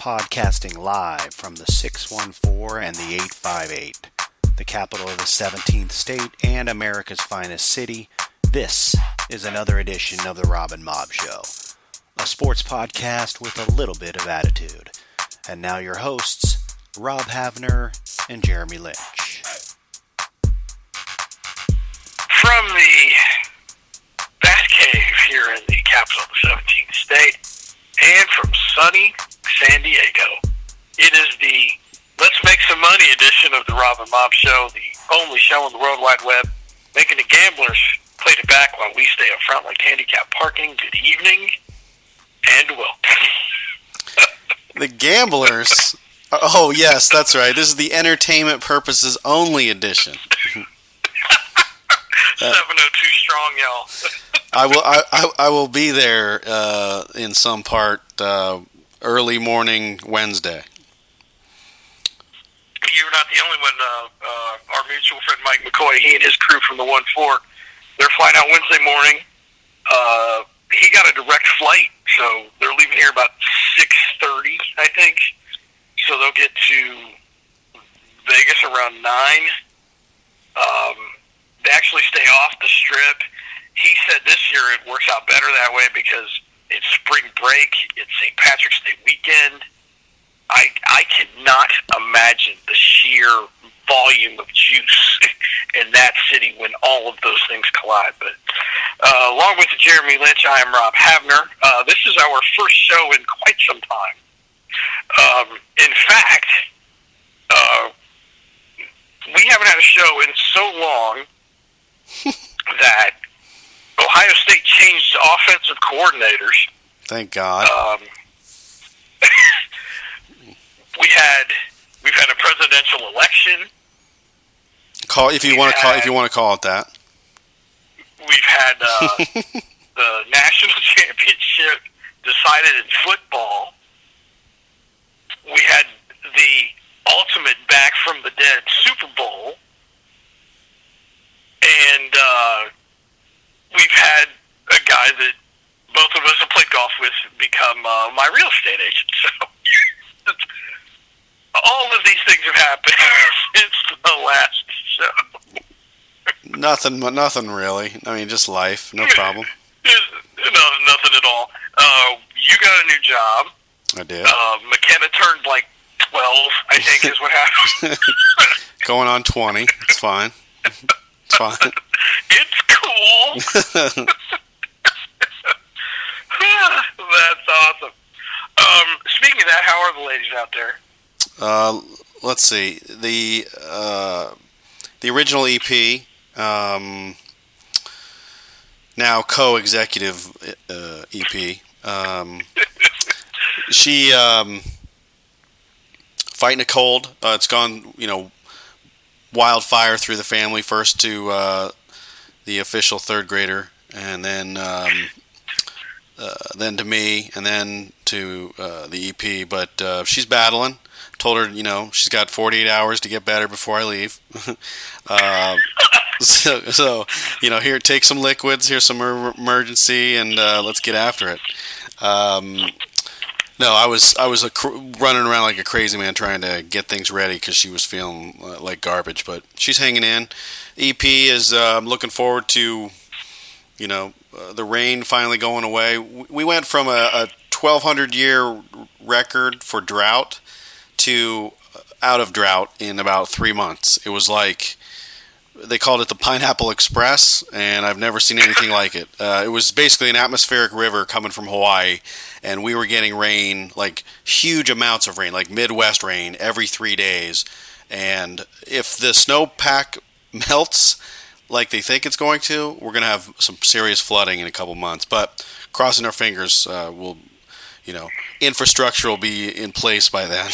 Podcasting live from the 614 and the 858, the capital of the 17th state and America's finest city. This is another edition of the Rob and Mob Show, a sports podcast with a little bit of attitude. And now your hosts, Rob Havner and Jeremy Lynch. From the Batcave here in the capital of the 17th state, and from sunny San Diego, it is the Let's Make Some Money edition of the Rob and Mob Show, the only show on the World Wide Web, making the gamblers play it back while we stay up front like handicap parking. Good evening, and welcome. The gamblers... Oh, yes, that's right. This is the entertainment purposes only edition. 702 strong, y'all. I will be there in some part early morning Wednesday. You're not the only one. Our mutual friend Mike McCoy, he and his crew from the 1-4, they're flying out Wednesday morning. He got a direct flight, so they're leaving here about 6:30, I think. So they'll get to Vegas around 9. They actually stay off the Strip. He said this year it works out better that way because it's spring break, it's St. Patrick's Day weekend. I cannot imagine the sheer volume of juice in that city when all of those things collide. But along with Jeremy Lynch, I am Rob Havner. This is our first show in quite some time. In fact, we haven't had a show in so long that Ohio State changed offensive coordinators. Thank God. We've had a presidential election. If you want to call it that. We've had the national championship decided in football. We had the ultimate back from the dead Super Bowl. And we've had a guy that both of us have played golf with become my real estate agent. So all of these things have happened since the last show. Nothing really. I mean, just life. No problem. No, nothing at all. You got a new job. I did. McKenna turned like 12, I think is what happened. Going on 20. It's fine. It's fine. It's cool. That's awesome. Speaking of that, how are the ladies out there? Let's see. The original EP, now co-executive EP. She fighting a cold. It's gone, wildfire through the family. First to the official third grader, and then to me, and then to the EP. But she's battling. Told her, she's got 48 hours to get better before I leave. So here, take some liquids. Here's some emergency, and let's get after it. No, I was running around like a crazy man trying to get things ready because she was feeling like garbage. But she's hanging in. EP is looking forward to, the rain finally going away. We went from a 1,200-year record for drought to out of drought in about 3 months. It was like, they called it the Pineapple Express, and I've never seen anything like it. It was basically an atmospheric river coming from Hawaii, and we were getting rain, like huge amounts of rain, like Midwest rain every 3 days. And if the snowpack melts like they think it's going to, we're going to have some serious flooding in a couple months. But crossing our fingers, infrastructure will be in place by then.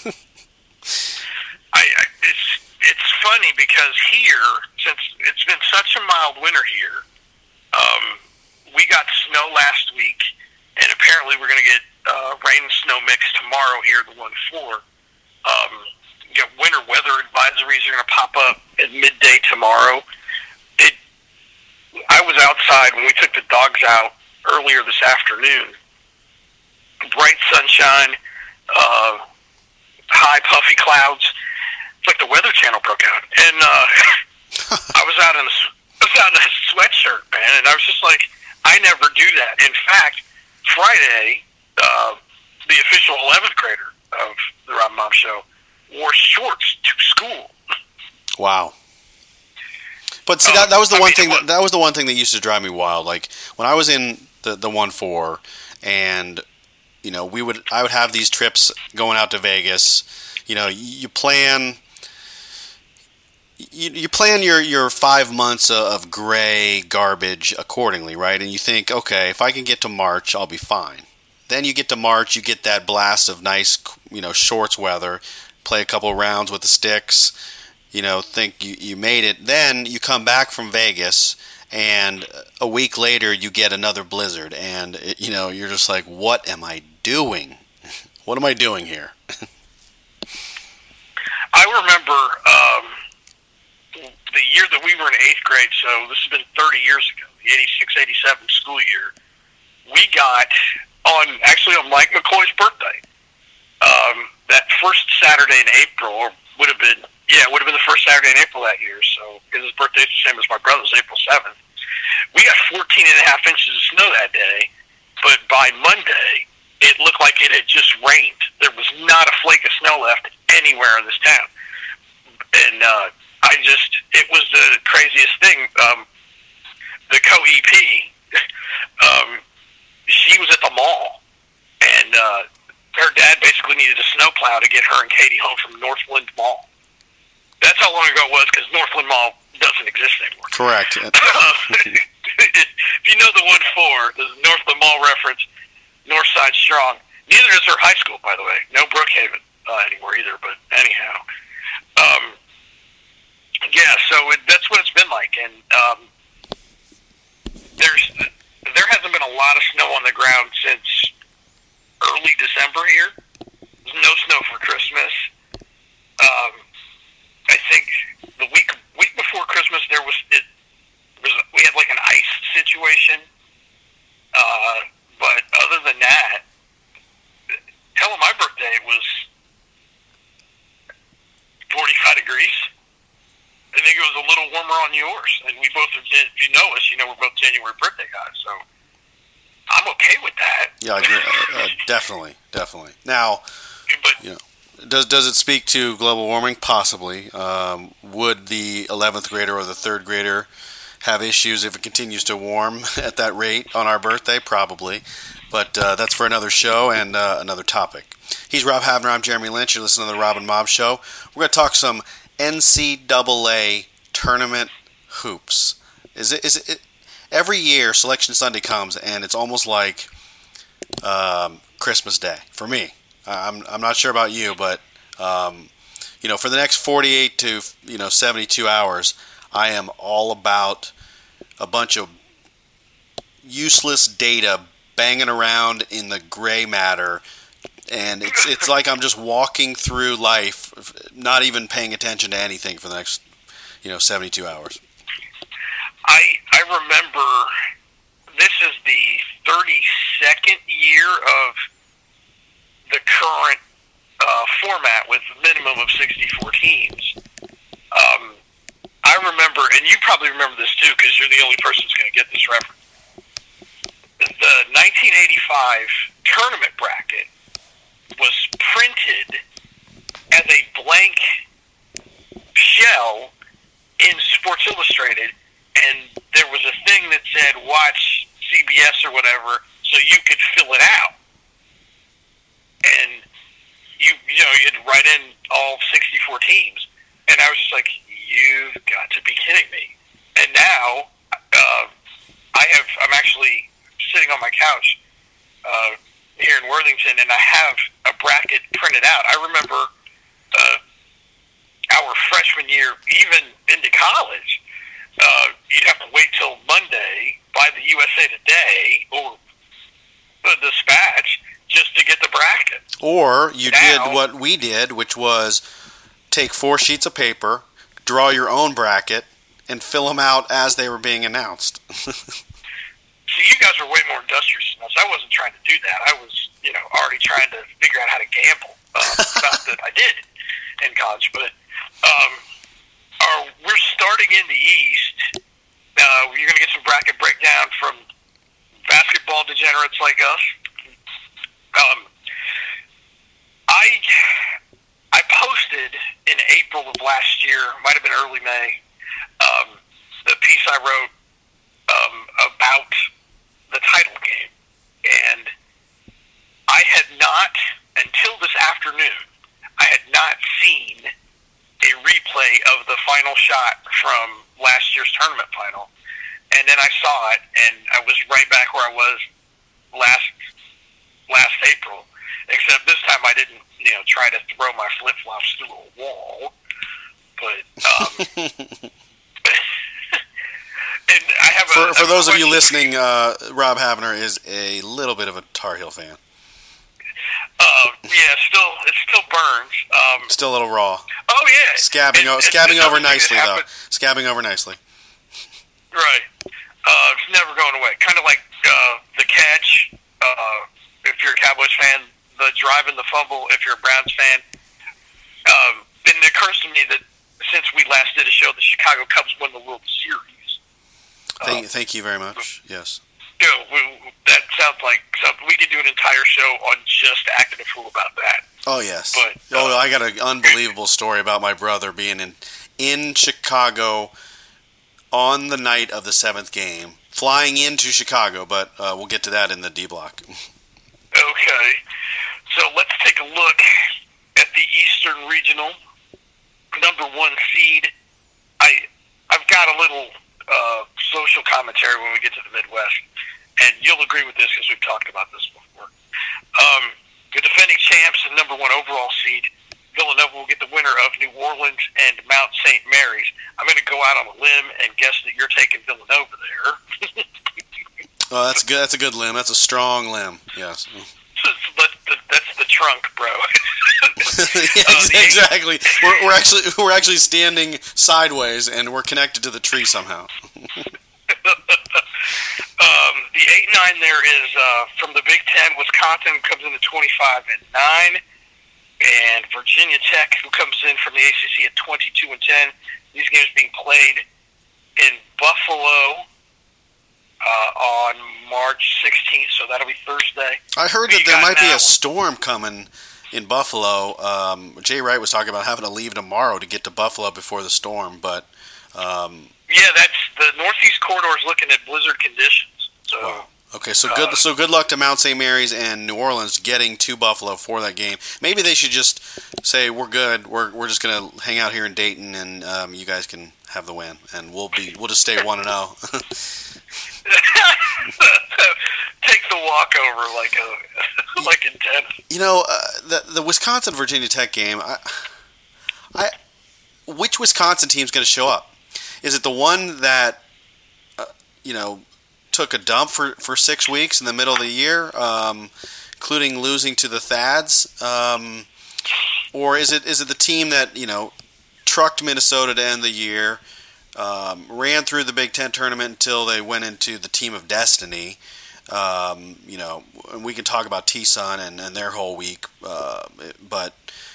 It's funny because here, since it's been such a mild winter here, we got snow last week, and apparently we're going to get rain and snow mix tomorrow here at the 1-4. Winter weather advisories are going to pop up at midday tomorrow. I was outside when we took the dogs out earlier this afternoon. Bright sunshine, high puffy clouds. It's like the Weather Channel broke out, and I was out in a sweatshirt, man, and I was just like, I never do that. In fact, Friday, the official 11th grader of the Rob and Mom Show wore shorts to school. Wow. But see, that was the one thing that was the one thing that used to drive me wild. Like when I was in the 1-4, and I would have these trips going out to Vegas. You plan your 5 months of gray garbage accordingly, right? And you think, okay, if I can get to March, I'll be fine. Then you get to March, you get that blast of nice, shorts weather, play a couple rounds with the sticks, think you made it. Then you come back from Vegas, and a week later you get another blizzard, and you're just like, what am I doing? What am I doing here? I remember the year that we were in 8th grade, so this has been 30 years ago, the 86-87 school year. We got actually on Mike McCoy's birthday, that first Saturday in April, or it would have been the first Saturday in April that year, so because his birthday's the same as my brother's, April 7th. We got 14 and a half inches of snow that day, but by Monday, it looked like it had just rained. There was not a flake of snow left anywhere in this town. And it was the craziest thing. The co-EP, she was at the mall, and her dad basically needed a snowplow to get her and Katie home from Northland Mall. That's how long ago it was, because Northland Mall doesn't exist anymore. Correct. If you know the 1-4, the Northland Mall reference, Northside Strong. Neither is her high school, by the way. No Brookhaven anymore either, but anyhow. So that's what it's been like, and there hasn't been a lot of snow on the ground since early December here. There's no snow for Christmas. I think the week before Christmas we had like an ice situation. But other than that, hell, my birthday was 45 degrees. I think it was a little warmer on yours, and we both are, if you know us, we're both January birthday guys, so I'm okay with that. Yeah, definitely. Now, does it speak to global warming? Possibly. Would the 11th grader or the 3rd grader have issues if it continues to warm at that rate on our birthday? Probably. But that's for another show and another topic. He's Rob Havner. I'm Jeremy Lynch. You're listening to the Rob and Mob Show. We're going to talk some NCAA tournament hoops. Is it every year Selection Sunday comes, and it's almost like Christmas Day for me. I'm not sure about you, but for the next 48 to 72 hours, I am all about a bunch of useless data banging around in the gray matter, and it's like I'm just walking through life, not even paying attention to anything for the next 72 hours. I remember this is the 32nd year of the current format with a minimum of 64 teams. I remember, and you probably remember this too, because you're the only person who's going to get this reference. The 1985 tournament bracket was printed as a blank shell in Sports Illustrated, and there was a thing that said watch CBS or whatever, so you could fill it out. And you had to write in all 64 teams, and I was just like, you've got to be kidding me. And now I'm actually sitting on my couch here in Worthington, and I have a bracket printed out. I remember our freshman year, even into college, you'd have to wait till Monday, buy the USA Today or the Dispatch just to get the bracket. Or you did what we did, which was take 4 sheets of paper, draw your own bracket, and fill them out as they were being announced. See, you guys were way more industrious than us. I wasn't trying to do that. I was, already trying to figure out how to gamble. Not that I did in college, but we're starting in the East. You're going to get some bracket breakdown from basketball degenerates like us. I posted in April of last year, might have been early May, the piece I wrote about the title game. And I had not, until this afternoon, I had not seen a replay of the final shot from last year's tournament final. And then I saw it, and I was right back where I was last April, except this time I didn't, try to throw my flip-flops through a wall. But, and I have for those of you listening, Rob Havner is a little bit of a Tar Heel fan. Yeah, it still burns. Still a little raw. Oh yeah, scabbing over nicely though. Scabbing over nicely. Right. It's never going away. Kind of like the catch. If you're a Cowboys fan, the drive and the fumble. If you're a Browns fan, and it occurs to me that since we last did a show, the Chicago Cubs won the World Series. Thank you very much. Yes. That sounds like something we could do an entire show on just acting a fool about that. Oh yes. But, I got an unbelievable story about my brother being in Chicago on the night of the 7th game, flying into Chicago. But we'll get to that in the D block. Okay, so let's take a look at the Eastern Regional number 1 seed. I've got a little social commentary when we get to the Midwest, and you'll agree with this because we've talked about this before. The defending champs and number 1 overall seed, Villanova, will get the winner of New Orleans and Mount St. Mary's. I'm going to go out on a limb and guess that you're taking Villanova there. Oh, that's good. That's a good limb. That's a strong limb. Yes. That's the trunk, bro. Exactly. We're actually standing sideways, and we're connected to the tree somehow. The 8-9 there is from the Big Ten. Wisconsin comes in at 25-9, and Virginia Tech, who comes in from the ACC at 22-10. These games being played in Buffalo on March 16th, so that'll be Thursday. I heard that there might be a storm coming in Buffalo. Jay Wright was talking about having to leave tomorrow to get to Buffalo before the storm, but yeah, that's the Northeast corridor is looking at blizzard conditions. So wow. Okay, so good luck to Mount St. Mary's and New Orleans getting to Buffalo for that game. Maybe they should just say we're good. We're just gonna hang out here in Dayton, and you guys can have the win, and we'll just stay 1-0. Take the walkover like in tennis. The Wisconsin Virginia Tech game. Which Wisconsin team's going to show up? Is it the one that took a dump for 6 weeks in the middle of the year, including losing to the Thads, or is it the team that trucked Minnesota to end the year? Ran through the Big Ten tournament until they went into the Team of Destiny. And we can talk about T-Sun and their whole week. But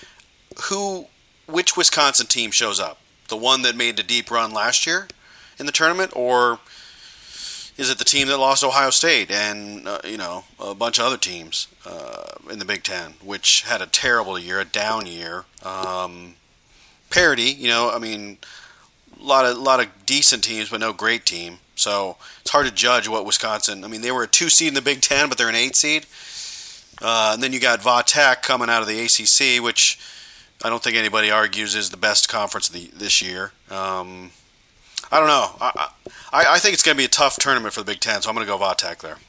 which Wisconsin team shows up? The one that made the deep run last year in the tournament, or is it the team that lost Ohio State and a bunch of other teams in the Big Ten, which had a terrible year, a down year? Parity, a lot of decent teams, but no great team. So it's hard to judge what Wisconsin. They were a 2 seed in the Big Ten, but they're an 8 seed. And then you got Va Tech coming out of the ACC, which I don't think anybody argues is the best conference this year. I don't know. I think it's going to be a tough tournament for the Big Ten, so I'm going to go Va Tech there.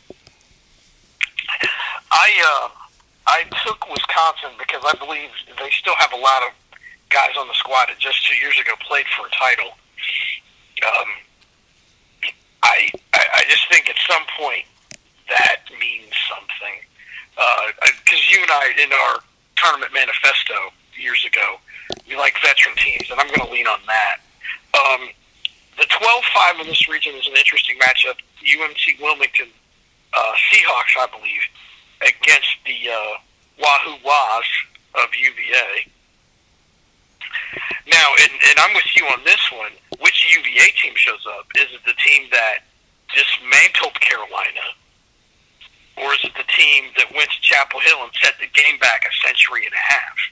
I took Wisconsin because I believe they still have a lot of guys on the squad that just 2 years ago played for a title. I just think at some point that means something. Because you and I, in our tournament manifesto years ago, we like veteran teams, and I'm going to lean on that. The 12-5 in this region is an interesting matchup. UMC Wilmington Seahawks, I believe, against the Wahoo Waz of UVA. Now, and I'm with you on this one. Which UVA team shows up? Is it the team that dismantled Carolina, or is it the team that went to Chapel Hill and set the game back a century and a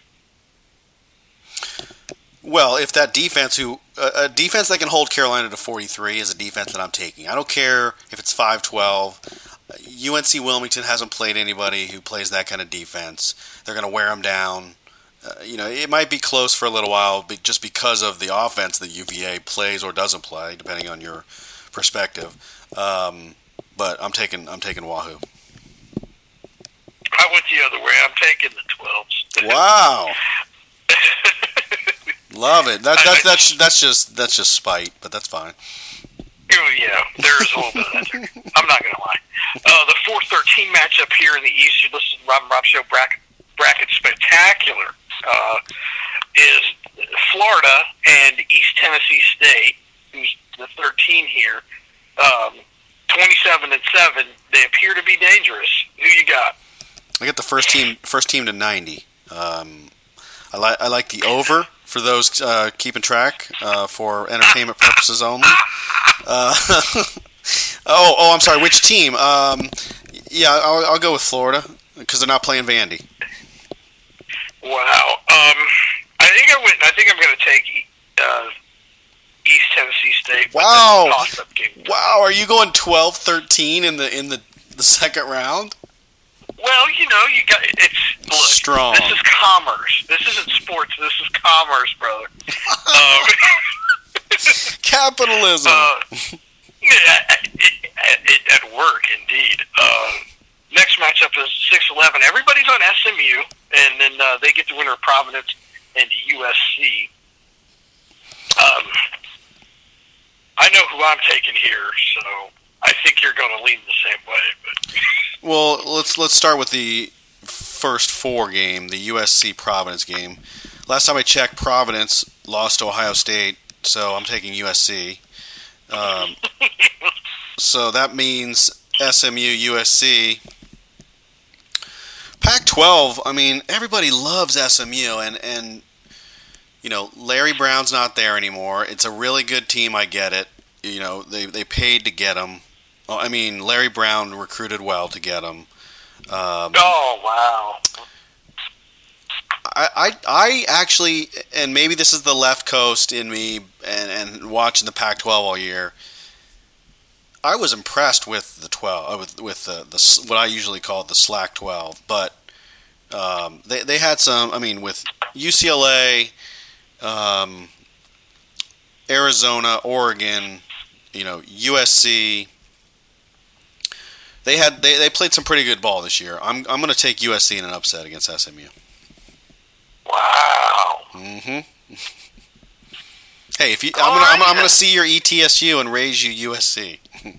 half? Well, if that defense, a defense that can hold Carolina to 43 is a defense that I'm taking. I don't care if it's 5-12. UNC Wilmington hasn't played anybody who plays that kind of defense. They're going to wear them down. It might be close for a little while just because of the offense that UVA plays or doesn't play, depending on your perspective. But I'm taking Wahoo. I went the other way. I'm taking the 12s. Wow. Love it. That's just spite, but that's fine. Yeah, there's a little bit of that there. I'm not going to lie. The 4-13 matchup here in the East, you listen to Rob Show bracket spectacular, is Florida and East Tennessee State, who's the 13 here, 27-7. They appear to be dangerous. Who you got? I got the first team to 90. I like the over for those keeping track for entertainment purposes only. I'm sorry. Which team? Yeah, I'll go with Florida because they're not playing Vandy. Wow. I think I'm going to take East Tennessee State. Wow. Toss-up game. Wow. Are you going 12-13 in the second round? Well, you got it's look, strong. This is commerce. This isn't sports. This is commerce, brother. Capitalism. At work, indeed. Next matchup is 6-11. Everybody's on SMU, and then they get the winner of Providence and USC. I know who I'm taking here, so I think you're going to lean the same way. But well, let's start with the first four game, the USC Providence game. Last time I checked, Providence lost to Ohio State, so I'm taking USC. So that means SMU, USC. Pac-12, I mean, everybody loves SMU, and Larry Brown's not there anymore. It's a really good team, I get it. They paid to get him. I mean, Larry Brown recruited well to get him. Oh, wow. I actually, and maybe this is the left coast in me and watching the Pac-12 all year, I was impressed with the 12, with the what I usually call the slack 12, but they had some. I mean, with UCLA, Arizona, Oregon, USC, they played some pretty good ball this year. I'm going to take USC in an upset against SMU. Wow. Mm-hmm. Hey, I'm going to see your ETSU and raise you USC.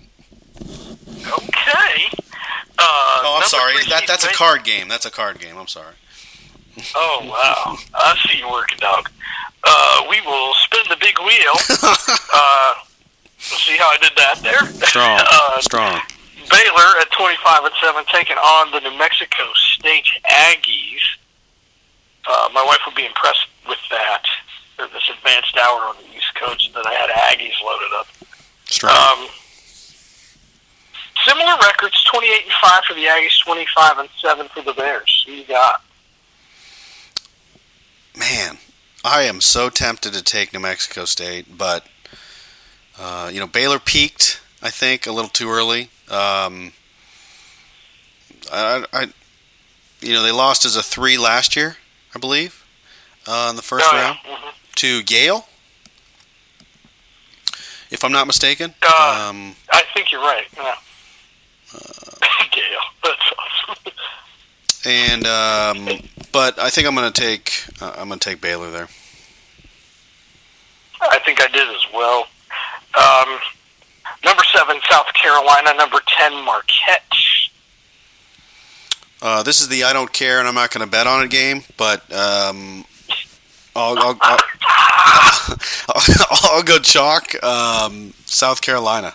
Okay. I'm sorry. That's a card game. That's a card game. I'm sorry. Oh, wow. I see you working, dog. We will spin the big wheel. See how I did that there? Strong. Baylor at 25-7 taking on the New Mexico State Aggies. My wife would be impressed with that. This advanced hour on the East Coast that I had Aggies loaded up. Strong. Similar records: 28-5 for the Aggies, 25-7 for the Bears. Who you got? Man, I am so tempted to take New Mexico State, but Baylor peaked. I think a little too early. They lost as a 3 last year, I believe, in the first round to Yale, if I'm not mistaken. I think you're right. Yeah. Yale, that's awesome. And but I think I'm going to take Baylor there. I think I did as well. Number 7, South Carolina. Number 10, Marquette. This is the I don't care and I'm not going to bet on it game, but I'll go chalk. South Carolina.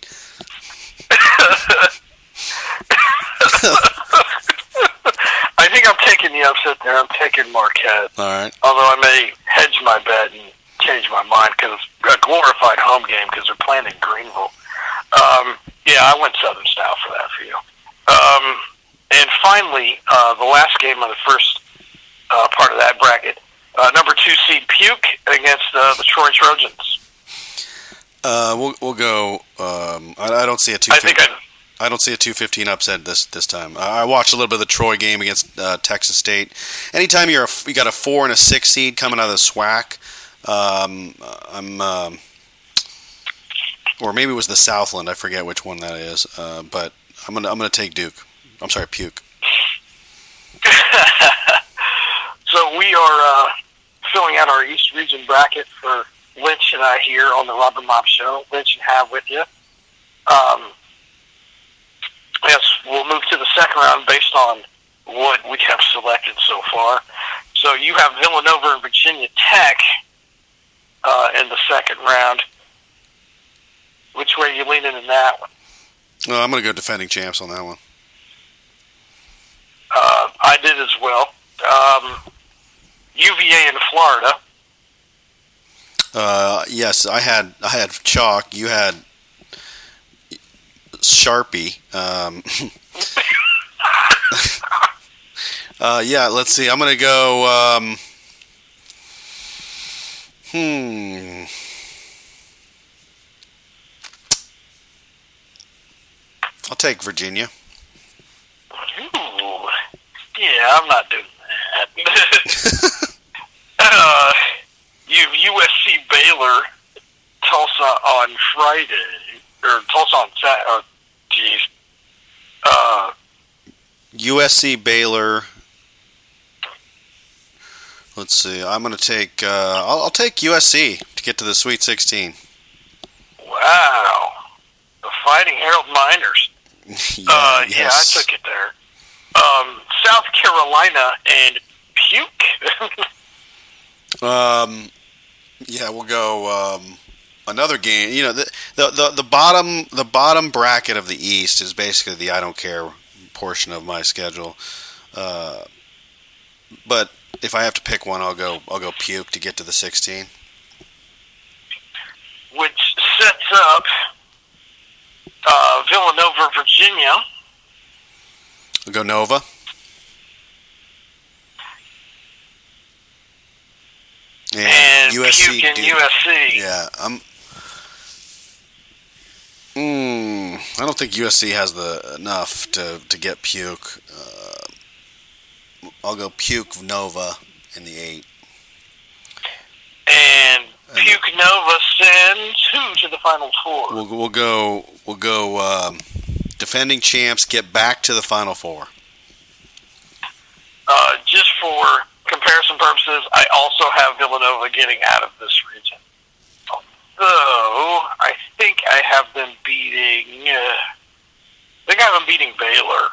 I think I'm taking the upset there. I'm taking Marquette. All right. Although I may hedge my bet and change my mind because it's a glorified home game because they're playing in Greenville. Yeah, I went Southern style for that for you. And finally, the last game of the first part of that bracket, number 2 seed Puke against the Troy Trojans. We'll go. I don't see a 215. I don't see a 215 upset this time. I watched a little bit of the Troy game against Texas State. Anytime you got a 4 and a 6 seed coming out of the SWAC, or maybe it was the Southland. I forget which one that is. But I'm gonna take Duke. I'm sorry, Puke. So we are filling out our East Region bracket for Lynch and I here on the Rubber Mop Show. Lynch and Have with you. Yes, we'll move to the second round based on what we have selected so far. So you have Villanova and Virginia Tech in the second round. Which way are you leaning in that one? I'm going to go defending champs on that one. I did as well. UVA in Florida. Yes, I had chalk. You had Sharpie. Yeah, let's see. I'm going to go... I'll take Virginia. Ooh. Yeah, I'm not doing that. You have USC Baylor, Tulsa on Friday, or Tulsa on Saturday. USC Baylor. Let's see. I'm going to take. I'll take USC to get to the Sweet 16. Wow, the Fighting Harold Miners. Yes. Yeah, I took it there. South Carolina and Puke. Yeah, we'll go another game. You know, the bottom bracket of the East is basically the I don't care portion of my schedule. But if I have to pick one, I'll go Puke to get to the 16. Which sets up Villanova, Virginia. I'll go Nova. And USC, Puke and USC. Yeah, I don't think USC has enough to get Puke. I'll go Puke Nova in the 8. And Puke Nova sends who to the Final Four? We'll go defending champs get back to the Final Four. Just for comparison purposes, I also have Villanova getting out of this region. Although I think I have them beating. Baylor,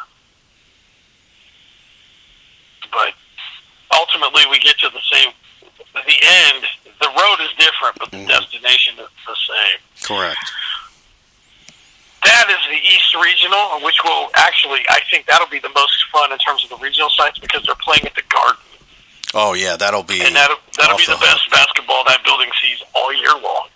but ultimately we get to the end. The road is different, but the destination is the same. Correct. That is the East Regional, which will actually, I think that'll be the most fun in terms of the regional sites because they're playing at the Garden. Oh yeah, that'll be be the best basketball that building sees all year long.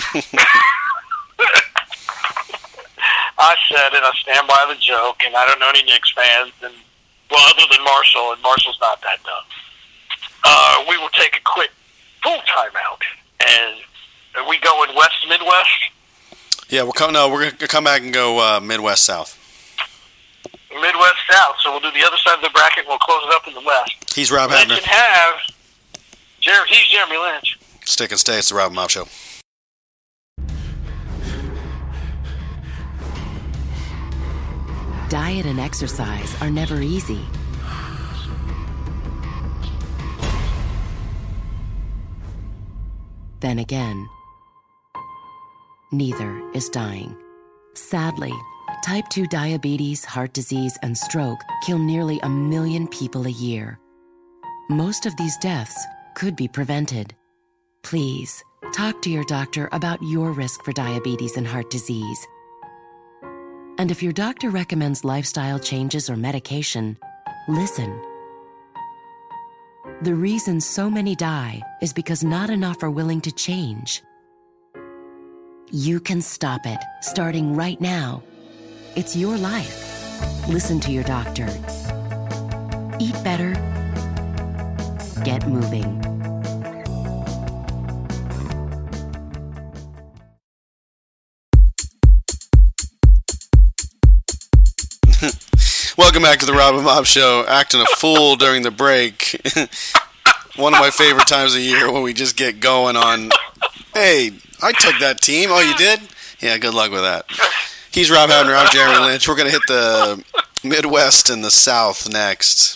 I said it. I stand by the joke, and I don't know any Knicks fans, other than Marshall, and Marshall's not that dumb. We will take a quick full timeout, and are we going West Midwest? Yeah, we're going to come back and go Midwest South. Midwest South. So we'll do the other side of the bracket, and we'll close it up in the West. He's Rob Lynch Hebner. and Have. He's Jeremy Lynch. Stick and stay. It's the Rob Mop Show. Diet and exercise are never easy. Then again, neither is dying. Sadly, type 2 diabetes, heart disease, and stroke kill nearly 1 million people a year. Most of these deaths could be prevented. Please, talk to your doctor about your risk for diabetes and heart disease. And if your doctor recommends lifestyle changes or medication, listen. The reason so many die is because not enough are willing to change. You can stop it, starting right now. It's your life. Listen to your doctor. Eat better. Get moving. Welcome back to the Rob and Bob Show. Acting a fool during the break. One of my favorite times of the year when we just get going on, hey, I took that team. Oh, you did? Yeah, good luck with that. He's Rob Habner. I'm Jeremy Lynch. We're going to hit the Midwest and the South next.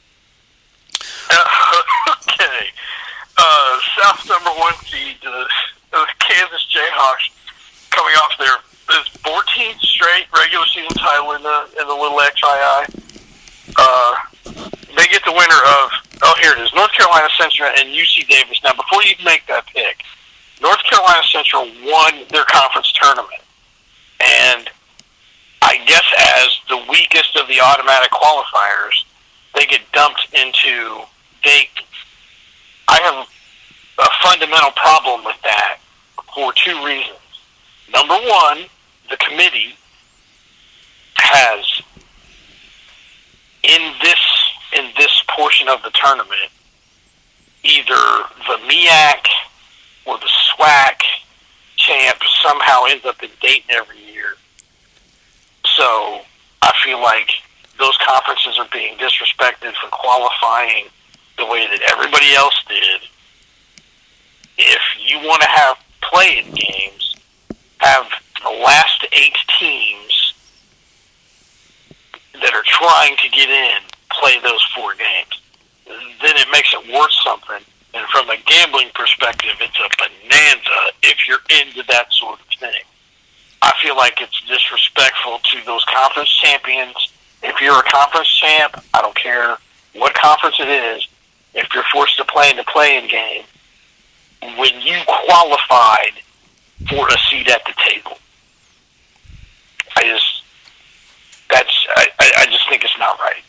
Okay. South number 1 seed, the Kansas Jayhawks, coming off their 14th straight regular season title in the Little XII. They get the winner of, here it is, North Carolina Central and UC Davis. Now, before you make that pick, North Carolina Central won their conference tournament. And I guess as the weakest of the automatic qualifiers, they get dumped into Dayton. I have a fundamental problem with that for 2 reasons. Number one, the committee has, in this portion of the tournament, either the MEAC or the SWAC champ somehow ends up in Dayton every year. So I feel like those conferences are being disrespected for qualifying the way that everybody else did. If you want to have play-in games, have the last 8 teams that are trying to get in play those 4 games. Then it makes it worth something. And from a gambling perspective, it's a bonanza if you're into that sort of thing. I feel like it's disrespectful to those conference champions. If you're a conference champ, I don't care what conference it is, if you're forced to play in the play-in game, when you qualified for a seat at the table. I just think it's not right.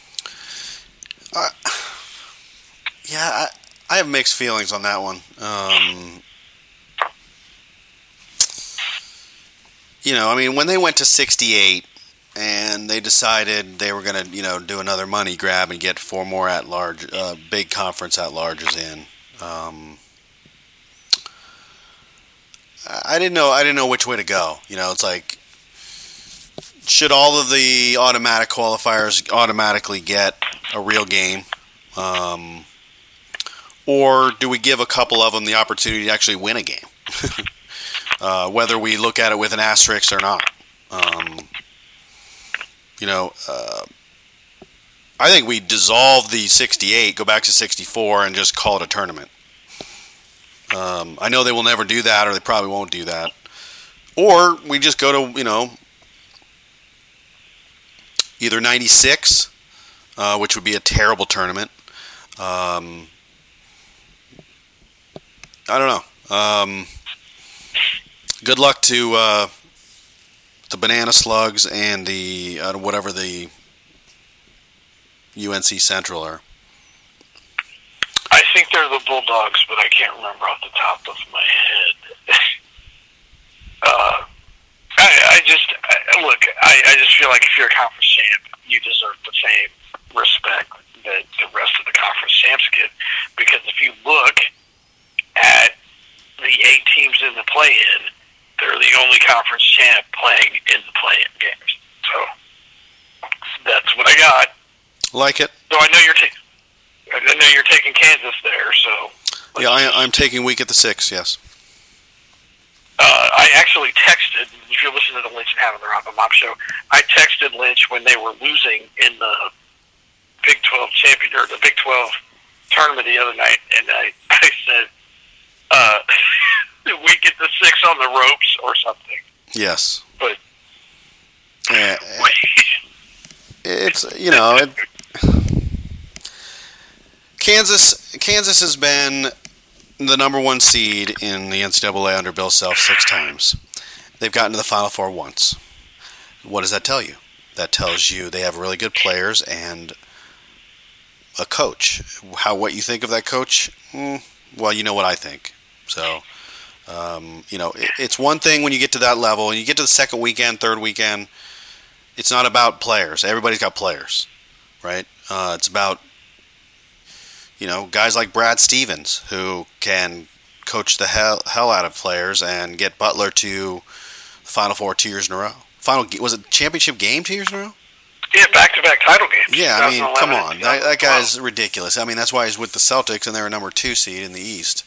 I have mixed feelings on that one. When they went to 68 and they decided they were going to, do another money grab and get 4 more at-large, big conference at-larges in. I didn't know which way to go. It's like, should all of the automatic qualifiers automatically get a real game? Or do we give a couple of them the opportunity to actually win a game? Whether we look at it with an asterisk or not. I think we dissolve the 68, go back to 64, and just call it a tournament. I know they will never do that, or they probably won't do that. Or we just go to, either 96, which would be a terrible tournament. I don't know. Good luck to the Banana Slugs and the whatever the UNC Central are. I think they're the Bulldogs, but I can't remember off the top of my head. I just feel like if you're a conference champ, you deserve the same respect that the rest of the conference champs get. Because if you look at the 8 teams in the play-in, they're the only conference champ playing in the play-in games. So that's what I got. Like it. So I know you're taking Kansas there. So yeah, I'm taking week at the 6. Yes. I actually texted. If you're listening to the Lynch and Having the Rob and Bob Show, I texted Lynch when they were losing in the Big 12 champion or the Big 12 tournament the other night, and I said, "We get the 6 on the ropes or something." Yes. But it's Kansas has been the number 1 seed in the NCAA under Bill Self 6 times. They've gotten to the Final Four once. What does that tell you? That tells you they have really good players, and a coach. What you think of that coach? Well, you know what I think. So, it's one thing when you get to that level, and you get to the second weekend, third weekend. It's not about players. Everybody's got players, right? It's about guys like Brad Stevens who can coach the hell out of players and get Butler to the Final Four 2 years in a row. Was it championship game 2 years in a row? Yeah, back-to-back title games. Yeah, I mean, come on. That guy's ridiculous. I mean, that's why he's with the Celtics, and they're a number 2 seed in the East.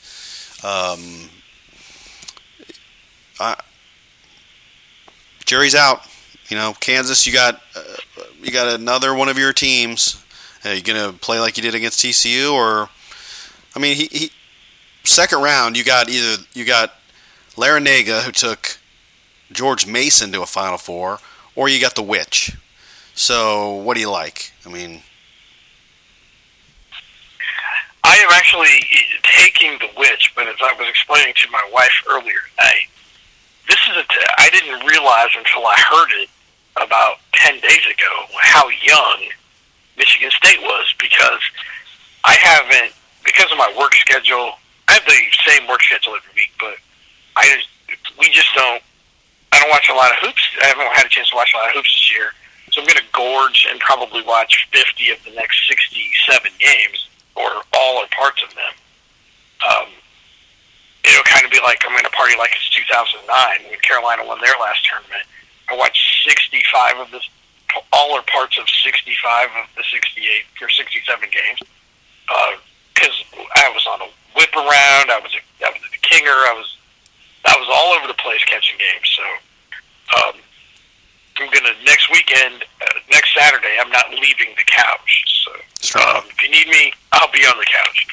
Jury's out. Kansas, you got another one of your teams. Are you going to play like you did against TCU? Or, I mean, he second round, you got Larinaga, who took George Mason to a Final Four, or you got the Witch. So, what do you like? I mean, I am actually taking the Witch, but as I was explaining to my wife earlier tonight, I didn't realize until I heard it about 10 days ago how young Michigan State was, because because of my work schedule, I have the same work schedule every week, but I don't watch a lot of hoops. I haven't had a chance to watch a lot of hoops this year. So I'm going to gorge and probably watch 50 of the next 67 games, or all or parts of them. It'll kind of be like I'm going to party like it's 2009 when Carolina won their last tournament. I watched 65 of this, all or parts of 65 of the 68 or 67 games, because I was on a whip around. I was at the Kinger. I was all over the place catching games. So I'm gonna next Saturday. I'm not leaving the couch. So if you need me, I'll be on the couch.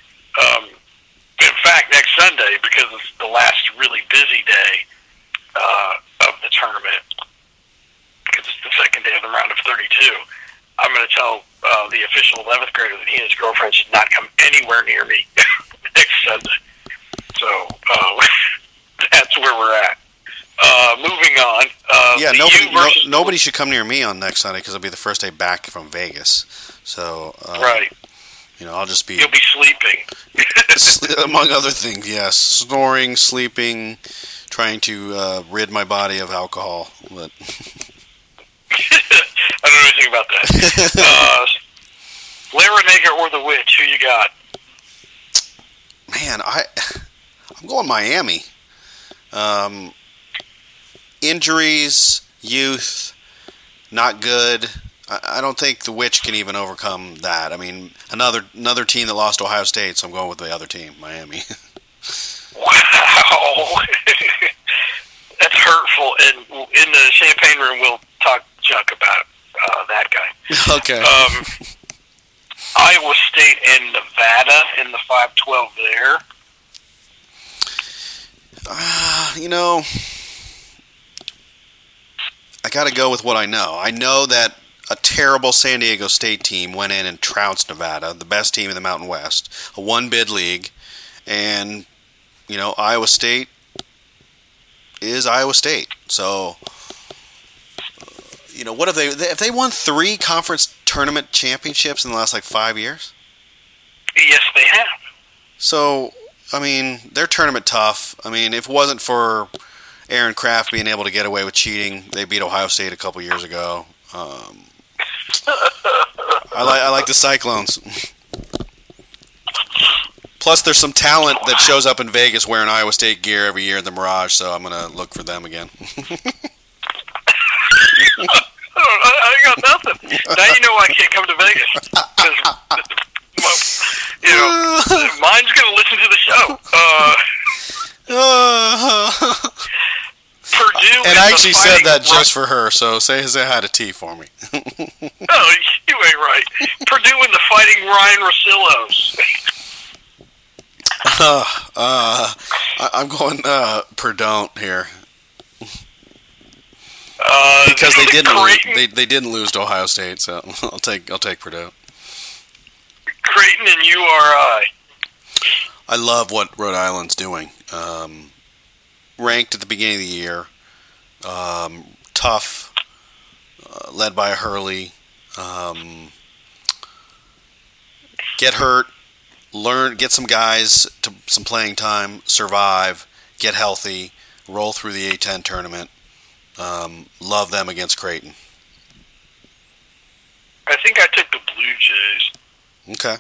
In fact, next Sunday, because it's the last really busy day of the tournament, because it's the second day of the round of 32, I'm going to tell the official 11th grader that he and his girlfriend should not come anywhere near me next Sunday. So that's where we're at. Moving on. Nobody should come near me on next Sunday because it'll be the first day back from Vegas. So right. I'll just be... You'll be sleeping. Among other things, yes. Snoring, sleeping, trying to rid my body of alcohol. But I don't know anything about that. Larinaga or the Witch, who you got? Man, I'm going Miami. Injuries, youth, not good. I don't think the Witch can even overcome that. I mean, another team that lost to Ohio State, so I'm going with the other team, Miami. Wow. That's hurtful. And in the champagne room, we'll talk junk about that guy. Okay. Iowa State and Nevada in the 5-12 there. I got to go with what I know. I know that a terrible San Diego State team went in and trounced Nevada, the best team in the Mountain West, a one-bid league, and Iowa State is Iowa State. So, what have they won 3 conference tournament championships in the last 5 years? Yes, they have. So, I mean, they're tournament tough. I mean, if it wasn't for Aaron Kraft being able to get away with cheating, they beat Ohio State a couple years ago. I like the Cyclones. Plus, there's some talent that shows up in Vegas wearing Iowa State gear every year in the Mirage, so I'm going to look for them again. I got nothing. Now you know why I can't come to Vegas. Mine's going to listen to the show. Purdue and I actually said that just for her, so say hi to T for me. Oh, you ain't right. Purdue and the Fighting Ryan Russillos. I'm going Purdue here. Because they didn't lose to Ohio State, so I'll take Purdue. Creighton and URI. I love what Rhode Island's doing. Ranked at the beginning of the year, tough, led by Hurley. get hurt, get some guys to some playing time, survive, get healthy, roll through the A10 tournament. Love them against Creighton. I think I took the Blue Jays. Okay.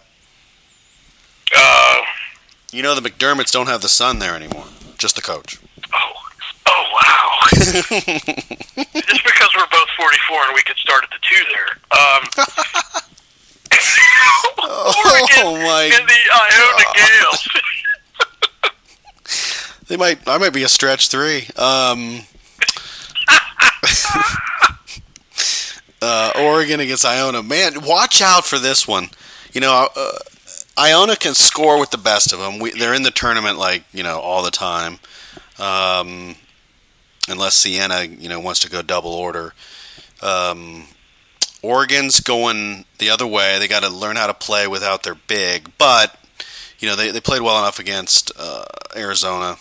You know the McDermotts don't have the son there anymore, just the coach. Oh wow. Just because we're both 44 and we could start at the 2 there. Oregon my and the Iona Gales. I might be a stretch 3. Oregon against Iona. Man, watch out for this one. You know, Iona can score with the best of them. They're in the tournament, all the time. Unless Siena, wants to go double order. Oregon's going the other way. They got to learn how to play without their big. But, they played well enough against Arizona.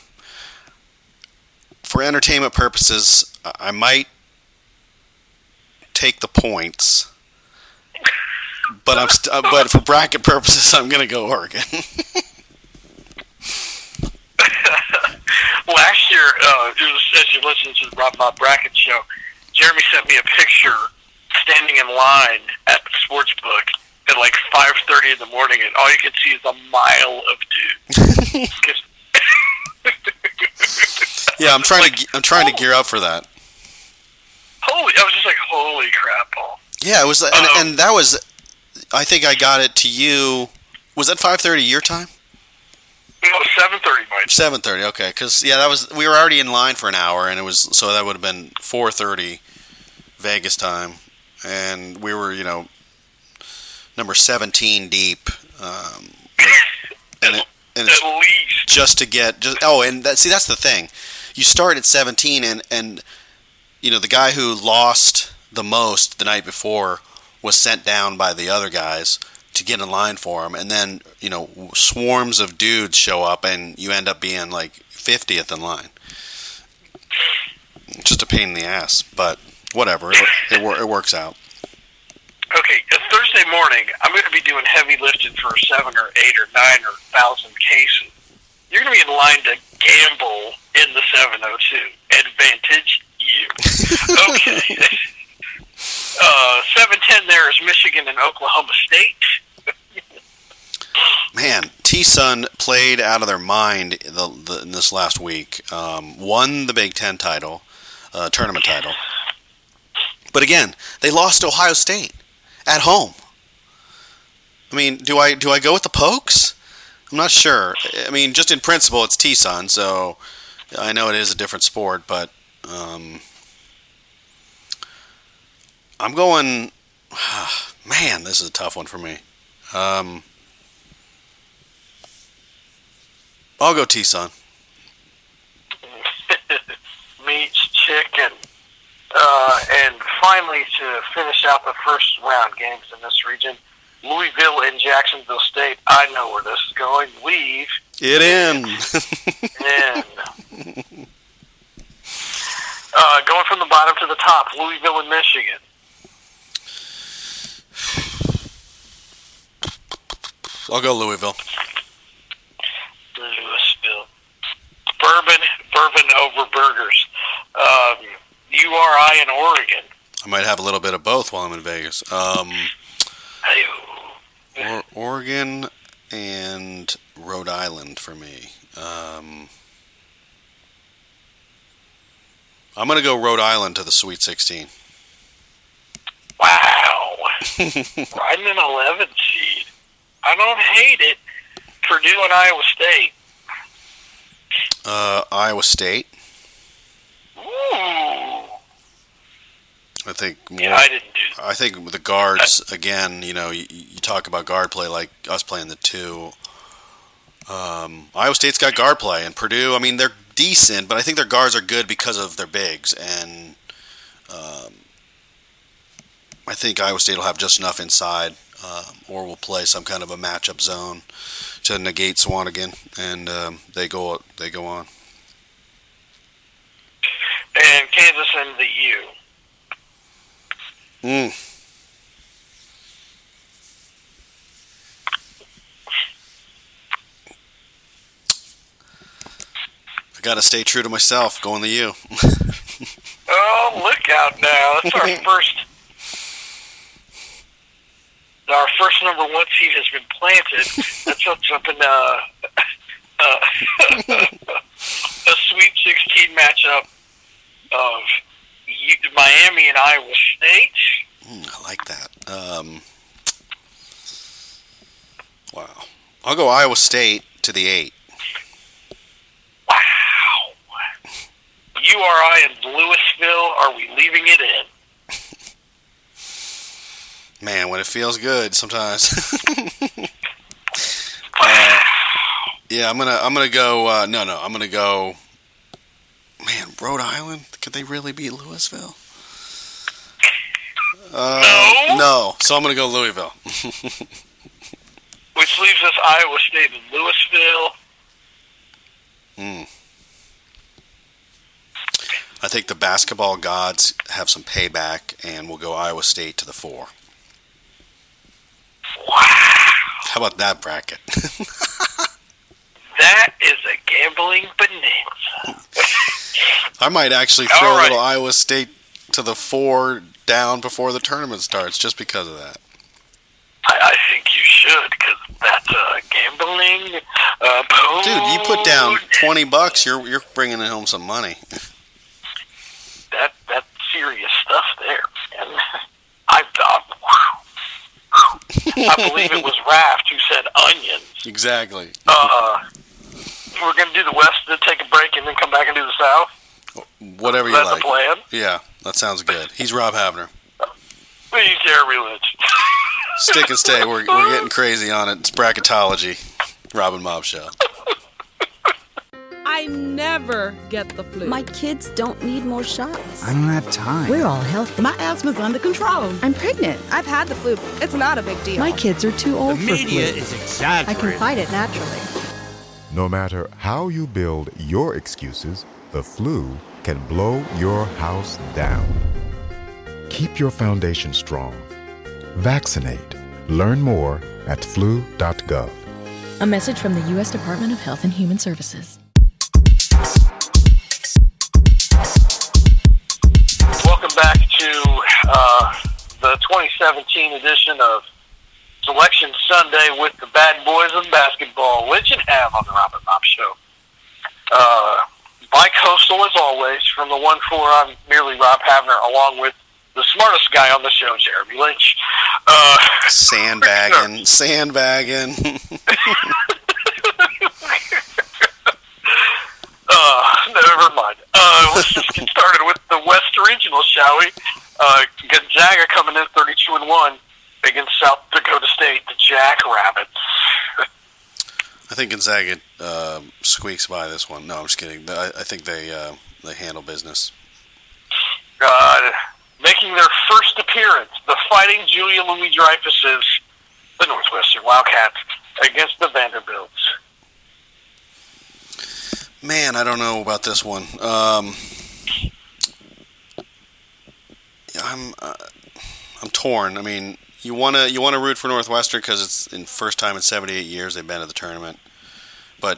For entertainment purposes, I might take the points. But but for bracket purposes, I'm going to go Oregon. Last year, as you listen to the Rob Bob Bracket show, Jeremy sent me a picture standing in line at the sports book at 5:30 in the morning, and all you can see is a mile of dudes. Yeah, I'm trying to gear up for that. I was just holy crap, Paul. Yeah, it was, and that was. I think I got it to you. Was that 5:30 your time? No, 7:30 my time. 7:30. Okay, because we were already in line for an hour, and that would have been 4:30 Vegas time, and we were number 17 deep, and at least just to get that's the thing. You start at 17, and the guy who lost the most the night before was sent down by the other guys to get in line for him, and then swarms of dudes show up, and you end up being 50th in line. It's just a pain in the ass, but whatever, it works out. Okay, Thursday morning, I'm going to be doing heavy lifting for 7 or 8 or 9 or 1,000 cases. You're going to be in line to gamble in the 702. Advantage you. Okay. 7:10 there is Michigan and Oklahoma State. Man, T-Sun played out of their mind in this last week. Won the Big Ten title, tournament title. But again, they lost to Ohio State at home. I mean, do I go with the Pokes? I'm not sure. I mean, just in principle, it's T-Sun, so I know it is a different sport, but I'm going. Man, this is a tough one for me. I'll go T-Sun. Meats, chicken. And finally, to finish out the first round games in this region, Louisville and Jacksonville State. I know where this is going. Leave it in. Going from the bottom to the top, Louisville and Michigan. I'll go Louisville. Louisville. Bourbon over burgers. URI and Oregon. I might have a little bit of both while I'm in Vegas. Oregon and Rhode Island for me. I'm going to go Rhode Island to the Sweet 16. Wow. Riding an 11 seed. I don't hate it. Purdue and Iowa State. Iowa State. Ooh. I think more. Yeah, I didn't do that. I think with the guards again. You talk about guard play like us playing the 2. Iowa State's got guard play, and Purdue. I mean, they're decent, but I think their guards are good because of their bigs, and I think Iowa State will have just enough inside, or will play some kind of a matchup zone to negate Swanigan, and they go on. And Kansas and the U. I got to stay true to myself, going to you. Oh, look out now. That's our first number one seed has been planted. That's up in a Sweet 16 matchup of Miami and Iowa State. I like that. Wow. I'll go Iowa State to the 8. Wow. URI in Louisville, are we leaving it in? Man, when it feels good sometimes. Yeah, I'm gonna go. I'm gonna go. Man, Rhode Island. Could they really beat Louisville? No. So I'm gonna go Louisville. Which leaves us Iowa State and Louisville. I think the basketball gods have some payback, and we'll go Iowa State to the 4. Wow. How about that bracket? That is a gambling bonanza. I might actually throw All right. a little Iowa State to the 4 down before the tournament starts, just because of that. I think you should, because that's a gambling Dude, you put down $20, you're bringing home some money. That's serious stuff there. And I thought, wow. I believe it was Raft who said onions. Exactly. We're going to do the West, then take a break, and then come back and do the South? Whatever you That's like. the plan? Yeah, that sounds good. He's Rob Havner. He's Jeremy Lynch. Stick and stay. We're getting crazy on it. It's bracketology. Rob and Mob Show. I never get the flu. My kids don't need more shots. I don't have time. We're all healthy. My asthma's under control. I'm pregnant. I've had the flu. It's not a big deal. My kids are too old The for media flu. is exaggerating. I can fight it naturally. No matter how you build your excuses, the flu can blow your house down. Keep your foundation strong. Vaccinate. Learn more at flu.gov. A message from the U.S. Department of Health and Human Services. Welcome back to the 2017 edition of Selection Sunday with the Bad Boys of Basketball. Lynch and Ham on the Rob and Mob Show. Bi-coastal as always. From the 1-4, I'm merely Rob Havner, along with the smartest guy on the show, Jeremy Lynch. Sandbagging. Never mind. Let's just get started with the West Regional, shall we? Gonzaga coming in 32-1 against South Dakota State, the Jackrabbits. I think Gonzaga squeaks by this one. No, I'm just kidding. I think they handle business. Making their first appearance, the Fighting Julia Louis-Dreyfuses, the Northwestern Wildcats, against the Vanderbilts. Man, I don't know about this one. I'm torn. I mean, you wanna root for Northwestern because it's in first time in 78 years they've been to the tournament, but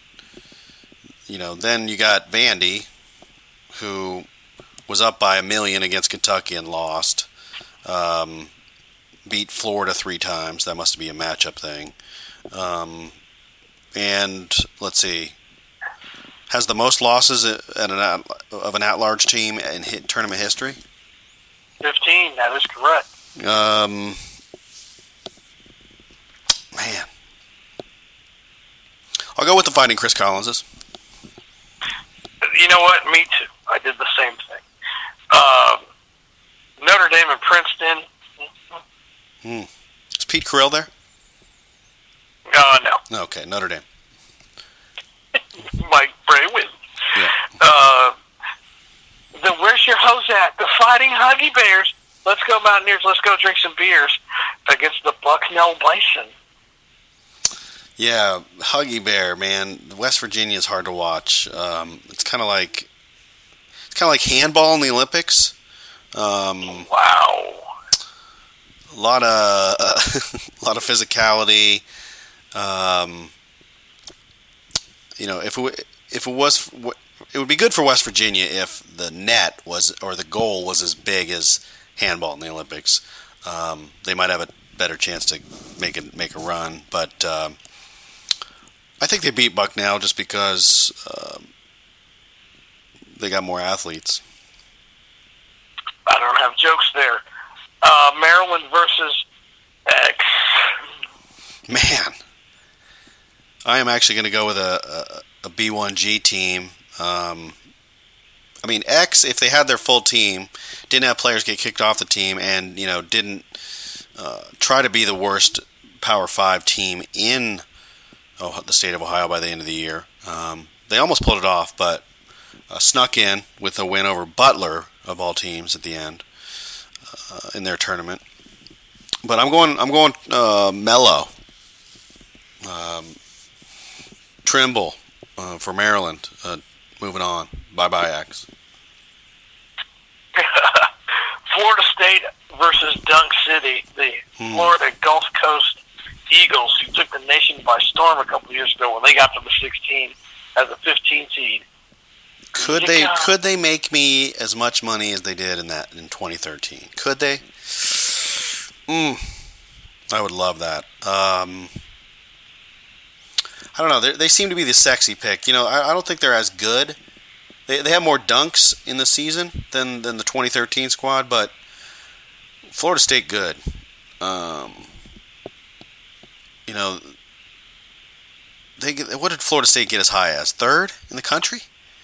then you got Vandy, who was up by 1 million against Kentucky and lost. Beat Florida 3 times. That must be a matchup thing. And let's see, has the most losses of an at-large team in tournament history. 15. That is correct. Man, I'll go with the Fighting Chris Collinses. You know what? Me too. I did the same thing. Notre Dame and Princeton. Is Pete Carroll there? No. Okay, Notre Dame. Mike Bray wins. Yeah. The Where's Your Hose At? The Fighting Huggy Bears. Let's go Mountaineers. Let's go drink some beers against the Bucknell Bison. Yeah, Huggy Bear, man. West Virginia is hard to watch. It's kind of like handball in the Olympics. Wow. A lot of physicality. if it was, it would be good for West Virginia if the net was, or the goal was as big as handball in the Olympics. They might have a better chance to make a run, but I think they beat Bucknell just because they got more athletes. I don't have jokes there. Maryland versus X. Man, I am actually going to go with a B1G team. I mean, X, if they had their full team, didn't have players get kicked off the team, and didn't try to be the worst Power 5 team in the state of Ohio by the end of the year. They almost pulled it off, but snuck in with a win over Butler of all teams at the end in their tournament. But I'm going Mello, Trimble for Maryland. Moving on. Bye X. Florida State versus Dunk City, the Florida Gulf Coast Eagles, who took the nation by storm a couple of years ago when they got to the 16 as a 15 seed. Could they make me as much money as they did in 2013? Could they? I would love that. I don't know. They seem to be the sexy pick. I don't think they're as good. They have more dunks in the season than the 2013 squad, but Florida State good. What did Florida State get as high as? Third in the country?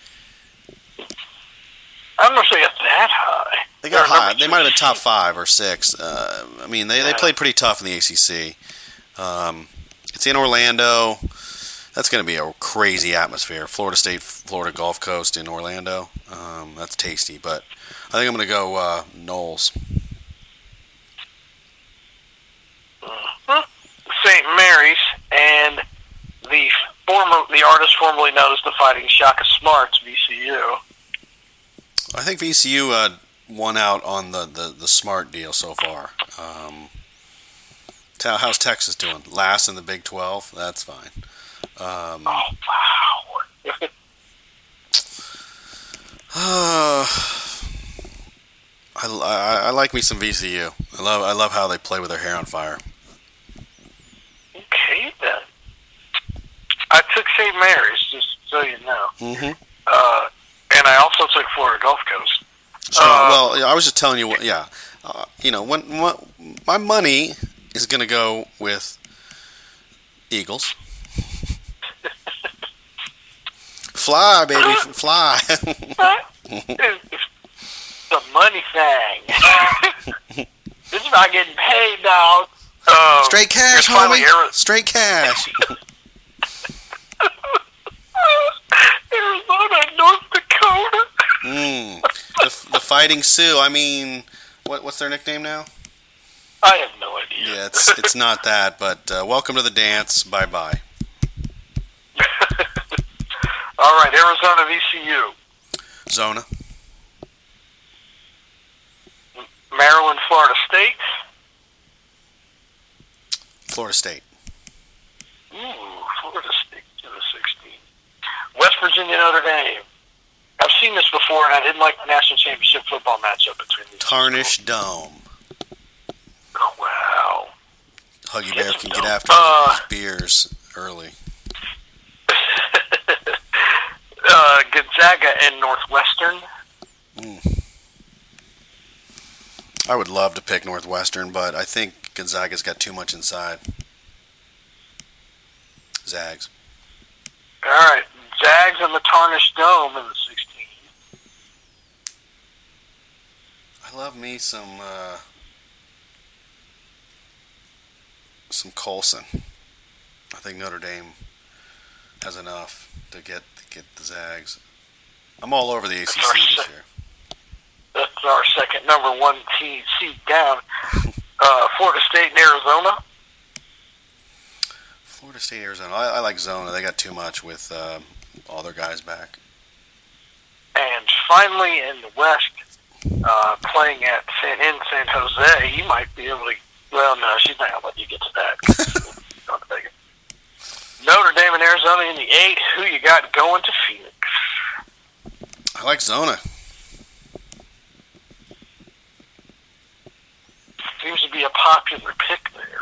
I'm not sure it's that high. They got high. They might have been top 5 or 6. They played pretty tough in the ACC. It's in Orlando. That's going to be a crazy atmosphere. Florida State, Florida Gulf Coast in Orlando. That's tasty. But I think I'm going to go Knowles. St. Mary's and the artist formerly known as the Fighting Shaka Smarts, VCU. I think VCU won out on the Smart deal so far. How's Texas doing? Last in the Big 12? That's fine. Wow. I like me some VCU. I love how they play with their hair on fire. Okay, then. I took St. Mary's, just so you know. Mm-hmm. And I also took Florida Gulf Coast. I was just telling you, when my money is going to go with Eagles. Fly, baby, fly. The money thing. This is about getting paid, dog. Straight cash, homie. Straight cash. Arizona, North Dakota. The Fighting Sioux. I mean, what's their nickname now? I have no idea. Yeah, it's not that, but welcome to the dance. Bye. All right, Arizona, VCU. Zona. Maryland, Florida State. Florida State. Florida State to the 16. West Virginia, Notre Dame. I've seen this before, and I didn't like the national championship football matchup between these Tarnished Dome. Wow. Huggy Bear can get after his beers early. Gonzaga and Northwestern. I would love to pick Northwestern, but I think Gonzaga's got too much inside. Zags. All right. Zags and the Tarnished Dome in the 16. I love me some Colson. I think Notre Dame has enough to get the Zags. I'm all over the ACC this year. That's our second number 1 seed down. Florida State and Arizona. Florida State, Arizona. I like Zona. They got too much with all their guys back. And finally, in the West, playing in San Jose, you might be able to. Well, no, she's not going to let you get to that. Notre Dame and Arizona in the 8. Who you got going to Phoenix? I like Zona. Seems to be a popular pick there.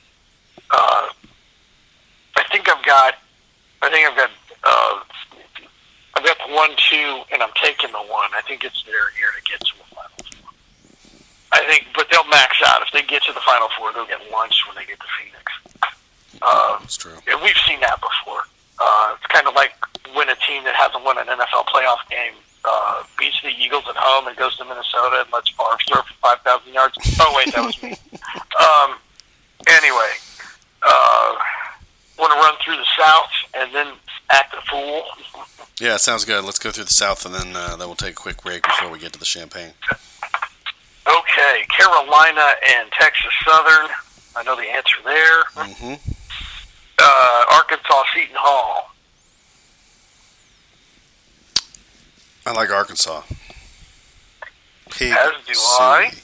I've got the 1-2, and I'm taking the 1. I think it's their year to get to the Final Four. But they'll max out. If they get to the Final Four, they'll get lunch when they get to Phoenix. That's true. And we've seen that before. It's kind of like when a team that hasn't won an NFL playoff game beats the Eagles at home and goes to Minnesota and lets Favre throw for 5,000 yards. Oh, wait, that was me. Anyway, want to run through the South and then act a fool? Yeah, sounds good. Let's go through the South, and then we'll take a quick break before we get to the Champagne. Okay, Carolina and Texas Southern. I know the answer there. Mm-hmm. Arkansas Seton Hall. I like Arkansas. Pig As do I.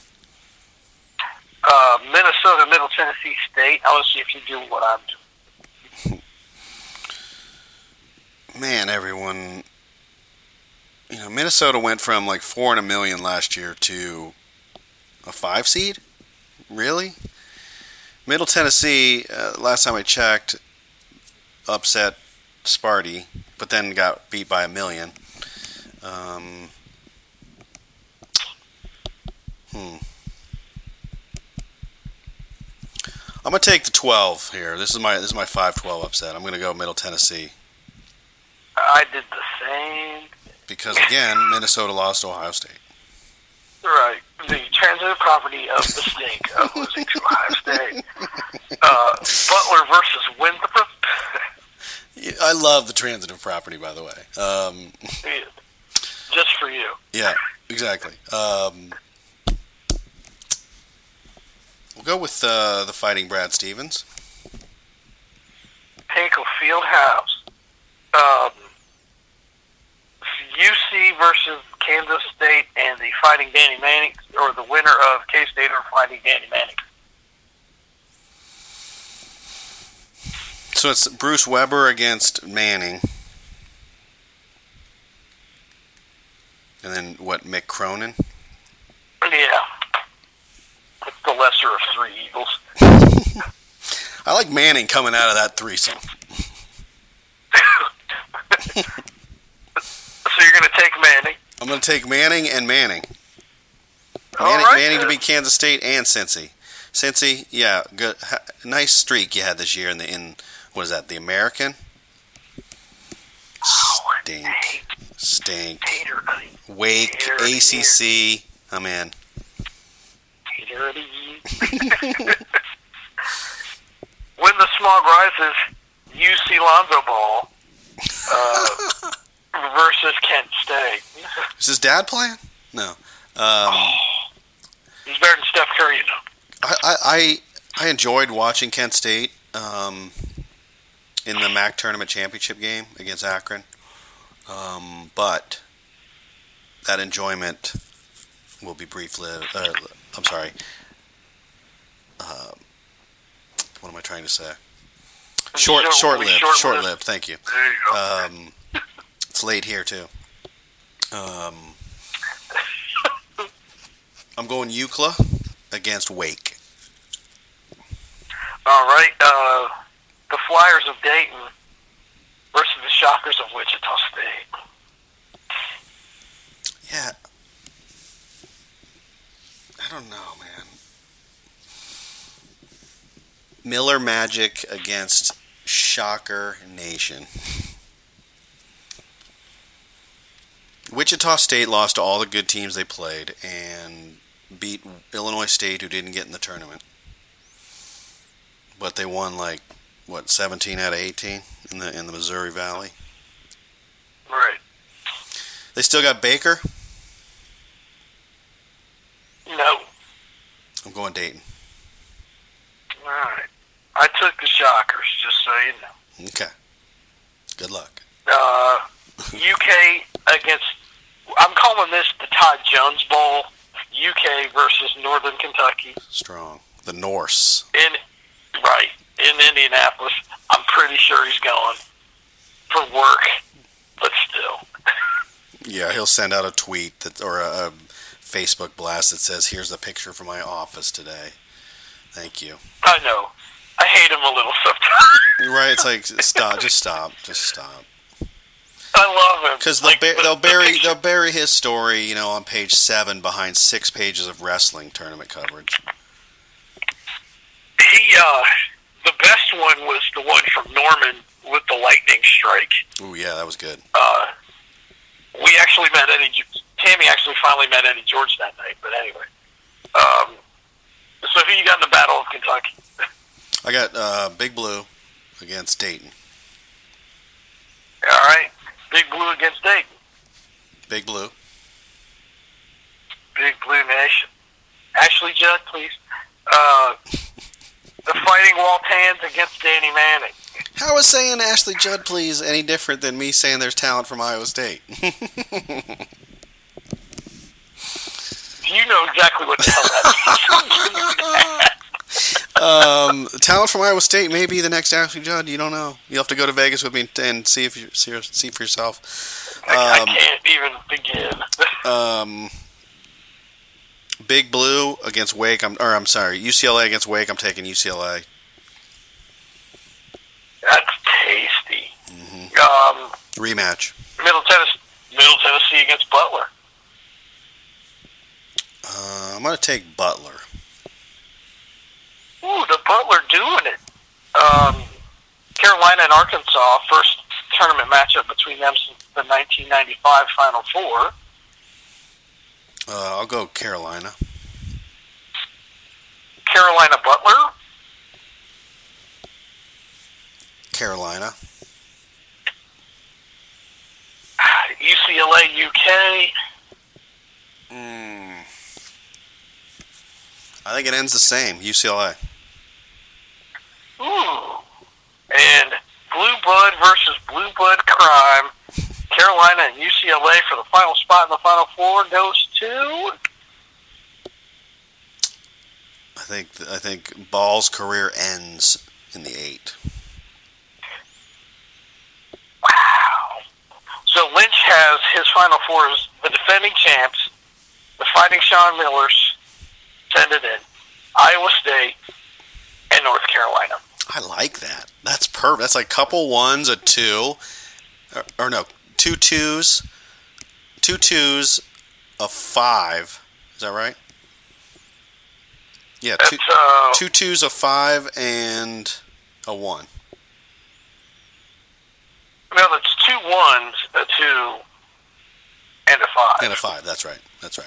Minnesota, Middle Tennessee State. I want to see if you do what I'm doing. Man, everyone, Minnesota went from like 4 in a million last year to a 5 seed? Really? Middle Tennessee, last time I checked, upset Sparty, but then got beat by 1 million. I'm gonna take the 12 here. This is my 5-12 upset. I'm gonna go Middle Tennessee. I did the same. Because again, Minnesota lost to Ohio State. Right. The transitive property of the stink of losing to Ohio State. Butler versus Winthrop. I love the transitive property, by the way. Just for you. Yeah, exactly. We'll go with the Fighting Brad Stevens. Hinkle Fieldhouse. UC versus Kansas State and the Fighting Danny Manning, or the winner of K-State or Fighting Danny Manning. So it's Bruce Weber against Manning. And then, Mick Cronin? Yeah. It's the lesser of 3 Eagles. I like Manning coming out of that threesome. So you're going to take Manning? I'm going to take Manning and Manning. Manning to beat Kansas State and Cincy. Cincy, yeah, good, nice streak you had this year in what is that? The American. Stink. Wake, ACC. I'm in. When the smog rises, UC Lonzo Ball versus Kent State. Is his dad playing? No. He's better than Steph Curry, you know. I enjoyed watching Kent State in the MAC tournament championship game against Akron, but that enjoyment will be brief-lived. I'm sorry. What am I trying to say? Short-lived. Thank you. There you go. It's late here too. I'm going UCLA against Wake. All right. The Flyers of Dayton versus the Shockers of Wichita State. Yeah. I don't know, man. Miller Magic against Shocker Nation. Wichita State lost to all the good teams they played and beat Illinois State, who didn't get in the tournament. But they won 17 out of 18 in the Missouri Valley. Right. They still got Baker? No. I'm going Dayton. All right. I took the Shockers, just so you know. Okay. Good luck. UK against, I'm calling this the Todd Jones Bowl. UK versus Northern Kentucky. Strong. The Norse. In Indianapolis. I'm pretty sure he's going for work, but still. Yeah, he'll send out a tweet or a Facebook blast that says, "Here's a picture from my office today. Thank you." I know. I hate him a little sometimes. Right? It's like, stop, just stop. I love him Because they'll bury his story, on page 7 behind 6 pages of wrestling tournament coverage. The best one was the one from Norman with the lightning strike. Ooh, yeah, that was good. We actually met Tammy actually finally met Eddie George that night, but anyway. So who you got in the Battle of Kentucky? I got Big Blue against Dayton. All right. Big Blue against Dayton. Big Blue. Big Blue Nation. Ashley Judd, please. The Fighting Waltans against Danny Manning. How is saying Ashley Judd, please, any different than me saying there's talent from Iowa State? You know exactly what the hell that means. Talent from Iowa State may be the next Ashley Judd. You don't know. You'll have to go to Vegas with me and see for yourself. I can't even begin. Big Blue against Wake. I'm sorry, UCLA against Wake. I'm taking UCLA. That's tasty. Mm-hmm. Rematch. Middle Tennessee against Butler. I'm going to take Butler. Ooh, the Butler doing it. Carolina and Arkansas, first tournament matchup between them since the 1995 Final Four. I'll go Carolina. Carolina Butler. Carolina. UCLA UK. I think it ends the same. UCLA. Ooh. And Blue Blood versus Blue Blood Crime. Carolina and UCLA for the final spot in the Final Four goes to... I think Ball's career ends in the 8. Wow. So Lynch has his Final Four as the defending champs, the Fighting Sean Millers, send it in, Iowa State, and North Carolina. I like that. That's perfect. That's like couple ones, a 2, or no, 2 2s, 2 2s, a 5. Is that right? Yeah, 2 2s, a 5, and a 1. No, that's 2 1s, a 2, and a 5. And a 5. That's right.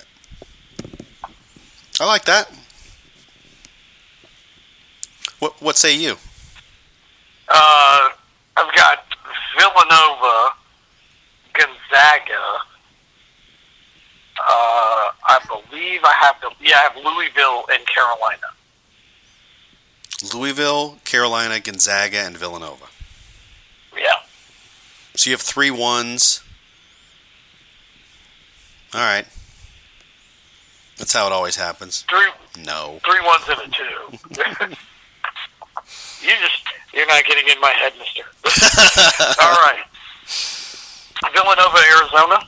I like that. What say you? I've got Villanova, Gonzaga. I believe I have Louisville and Carolina. Louisville, Carolina, Gonzaga, and Villanova. Yeah. So you have 3 1s. All right. That's how it always happens. 3 No. 3 1s and a 2. You're not getting in my head, mister. All right. Villanova, Arizona.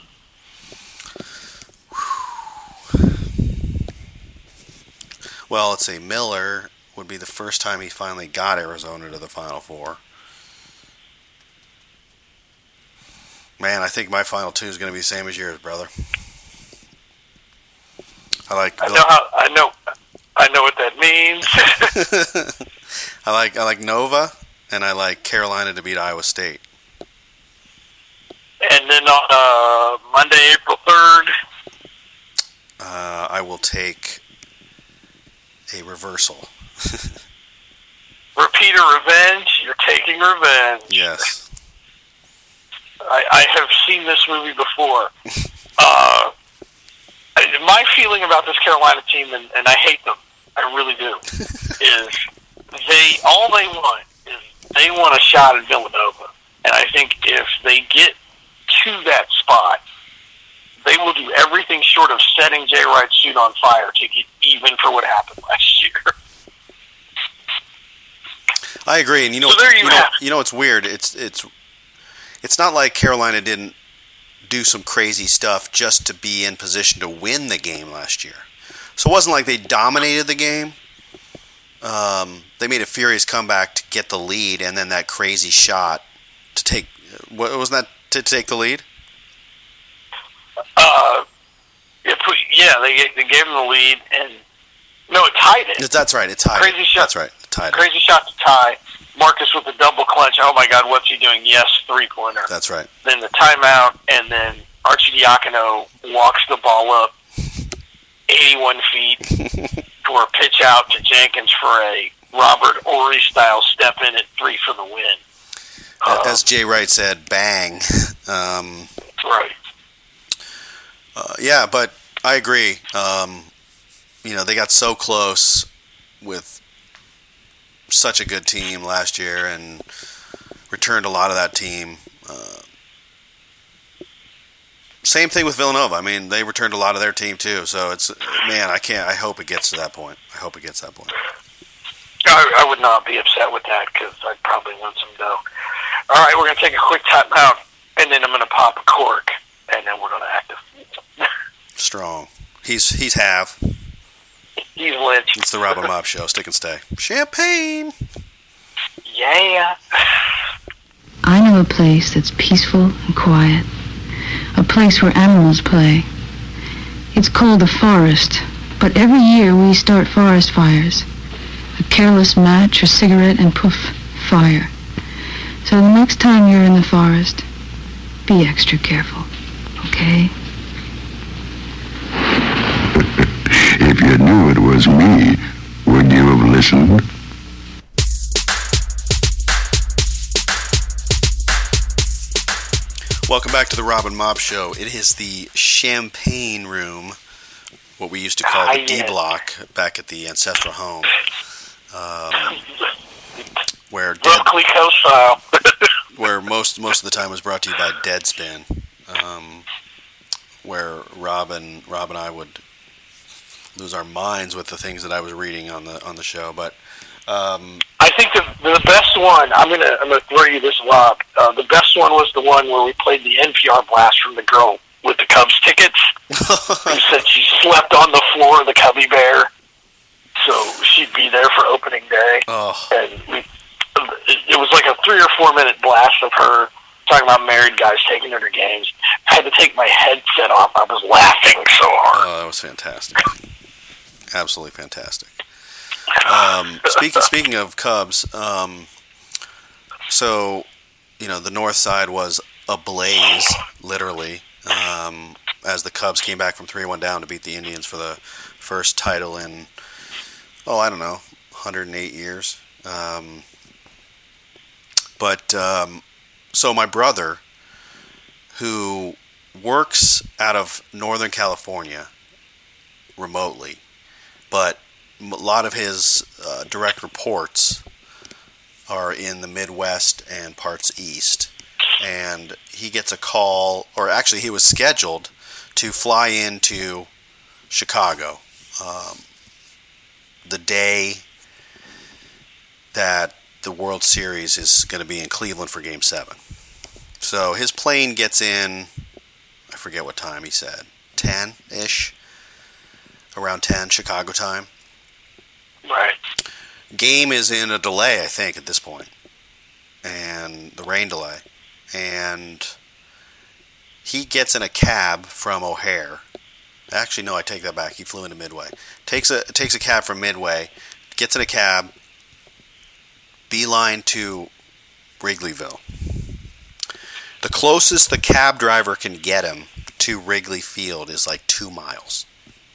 Well, let's see. Miller would be the first time he finally got Arizona to the Final Four. Man, I think my Final 2 is going to be the same as yours, brother. I know what that means. I like Nova, and I like Carolina to beat Iowa State. And then on Monday, April 3rd, I will take a reversal. Repeater Revenge. You're taking revenge. Yes. I have seen this movie before. My feeling about this Carolina team, and I hate them, I really do, is all they want is they want a shot at Villanova. And I think if they get to that spot, they will do everything short of setting Jay Wright's suit on fire to get even for what happened last year. I agree, and you know what's weird? It's not like Carolina didn't do some crazy stuff just to be in position to win the game last year. So it wasn't like they dominated the game. They made a furious comeback to get the lead, and then that crazy shot to take. What wasn't that to take the lead? They gave them the lead, and no, it tied it. That's right, it tied. Crazy shot. That's right, it tied. Crazy shot to tie. Marcus with the double clutch. Oh my God, what's he doing? Yes, 3-pointer. That's right. Then the timeout, and then Archie Diacono walks the ball up 81 feet for a pitch out to Jenkins for a Robert Horry style step in at 3 for the win. As Jay Wright said, bang. Right. Yeah, but I agree. They got so close with such a good team last year and returned a lot of that team. Same thing with Villanova. I mean, they returned a lot of their team too. So I hope it gets to that point. I would not be upset with that because I'd probably win some dough. All right, we're going to take a quick timeout, and then I'm going to pop a cork, and then we're going to active. Strong. He's half. He's Lynch. It's the Robin Mob Show. Stick and stay. Champagne. Yeah. I know a place that's peaceful and quiet. A place where animals play. It's called the forest, but every year we start forest fires. A careless match or cigarette and poof, fire. So the next time you're in the forest, be extra careful, okay? If you knew it was me, would you have listened? Welcome back to the Robin Mob Show. It is the Champagne Room, what we used to call the D Block back at the ancestral home. Where where most of the time was brought to you by Deadspin, where Rob and I would lose our minds with the things that I was reading on the show. But I think the best one, I'm gonna throw you this lob. The best one was the one where we played the NPR blast from the girl with the Cubs tickets, who said she slept on the floor of the Cubby Bear, so she'd be there for opening day. Oh. And it was like a 3 or 4 minute blast of her talking about married guys taking her to games. I had to take my headset off. I was laughing so hard. Oh, that was fantastic. Absolutely fantastic. Speaking of Cubs, so the north side was ablaze, literally, as the Cubs came back from 3-1 down to beat the Indians for the first title in 108 years. So my brother, who works out of Northern California remotely, but a lot of his direct reports are in the Midwest and parts east. And he gets a call, or actually he was scheduled to fly into Chicago the day that the World Series is going to be in Cleveland for Game 7. So his plane gets in, I forget what time he said, 10-ish, around 10 Chicago time. Right. Game is in a delay, I think, at this point, and the rain delay. And he gets in a cab from O'Hare. Actually, no, I take that back. He flew into Midway. Takes a cab from Midway, gets in a cab, beeline to Wrigleyville. The closest the cab driver can get him to Wrigley Field is like 2 miles.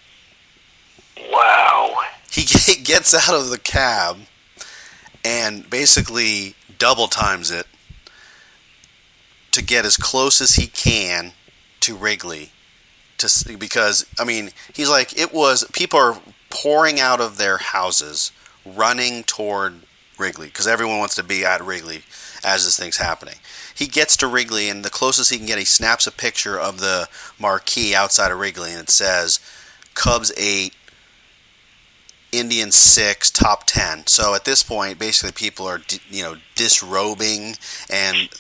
Wow. He gets out of the cab and basically double times it to get as close as he can to Wrigley. Because, he's like, people are pouring out of their houses, running toward Wrigley, because everyone wants to be at Wrigley as this thing's happening. He gets to Wrigley, and the closest he can get, he snaps a picture of the marquee outside of Wrigley, and it says, Cubs 8, Indians 6, top 10. So at this point, basically people are disrobing and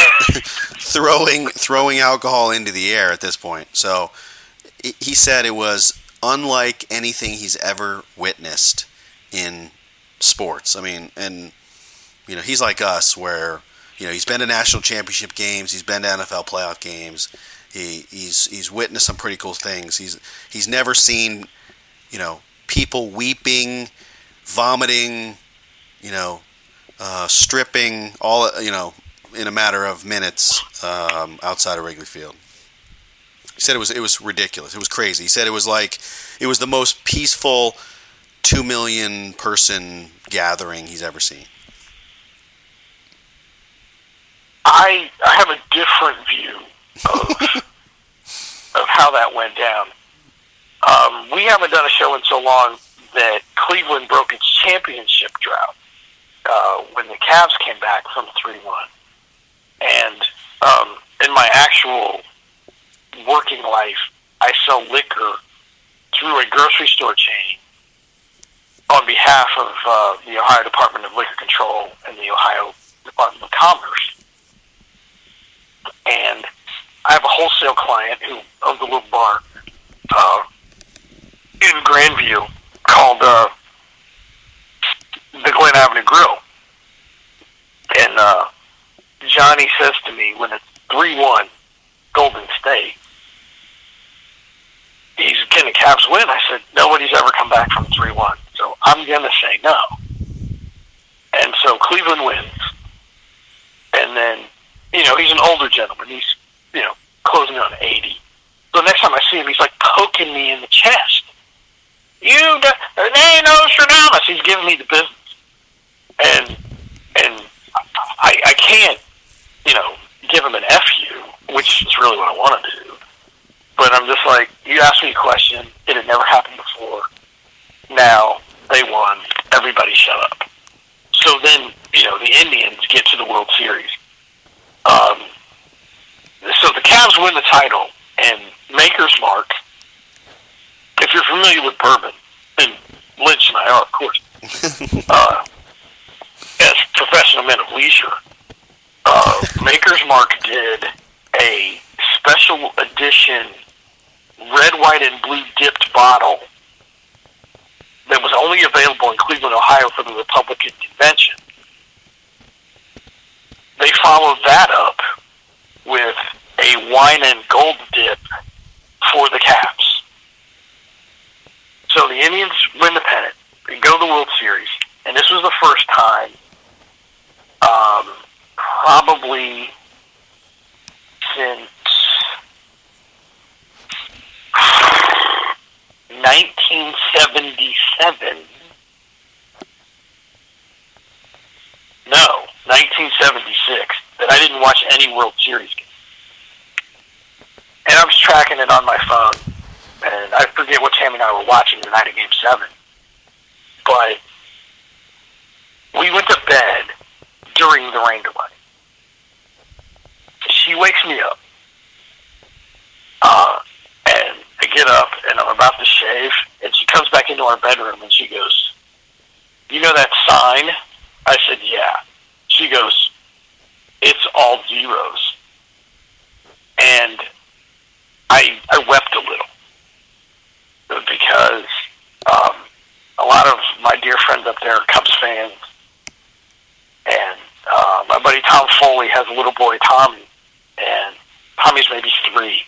throwing alcohol into the air at this point. So he said it was unlike anything he's ever witnessed in sports. I mean, and he's like us, where he's been to national championship games, he's been to NFL playoff games, he's witnessed some pretty cool things. He's never seen people weeping, vomiting, stripping, all in a matter of minutes outside of Wrigley Field. He said it was ridiculous. It was crazy. He said it was the most peaceful 2 million person gathering he's ever seen. I have a different view of how that went down. We haven't done a show in so long that Cleveland broke its championship drought when the Cavs came back from 3-1. And in my actual working life, I sell liquor through a grocery store chain on behalf of the Ohio Department of Liquor Control and the Ohio Department of Commerce. And I have a wholesale client who owns a little bar in Grandview called the Glen Avenue Grill. And Johnny says to me, when it's 3-1 Golden State, can the Cavs win? I said, nobody's ever come back from 3-1, so I'm going to say no. And so Cleveland wins. And then, he's an older gentleman. He's, closing on 80. So next time I see him, he's like poking me in the chest. There ain't no Nostradamus. He's giving me the business. And I can't, give him an FU, which is really what I want to do. But I'm just like, you asked me a question. It had never happened before. Now they won. Everybody shut up. So then, the Indians get to the World Series. So the Cavs win the title, and Maker's Mark, if you're familiar with bourbon, and Lynch and I are, of course, as professional men of leisure, Maker's Mark did a special edition red, white, and blue dipped bottle that was only available in Cleveland, Ohio for the Republican Convention. They followed that up with a wine and gold dip for the Cavs. So the Indians win the pennant. They go to the World Series. And this was the first time, probably since 1977. No, 1976. That I didn't watch any World Series game. And I was tracking it on my phone. And I forget what Tammy and I were watching the night of Game 7. But we went to bed during the rain delay. She wakes me up. And I get up and I'm about to shave. And she comes back into our bedroom and she goes, "You know that sign?" I said, "Yeah." She goes, "It's all zeros." And I wept a little. Because a lot of my dear friends up there are Cubs fans. And my buddy Tom Foley has a little boy, Tommy. And Tommy's maybe 3.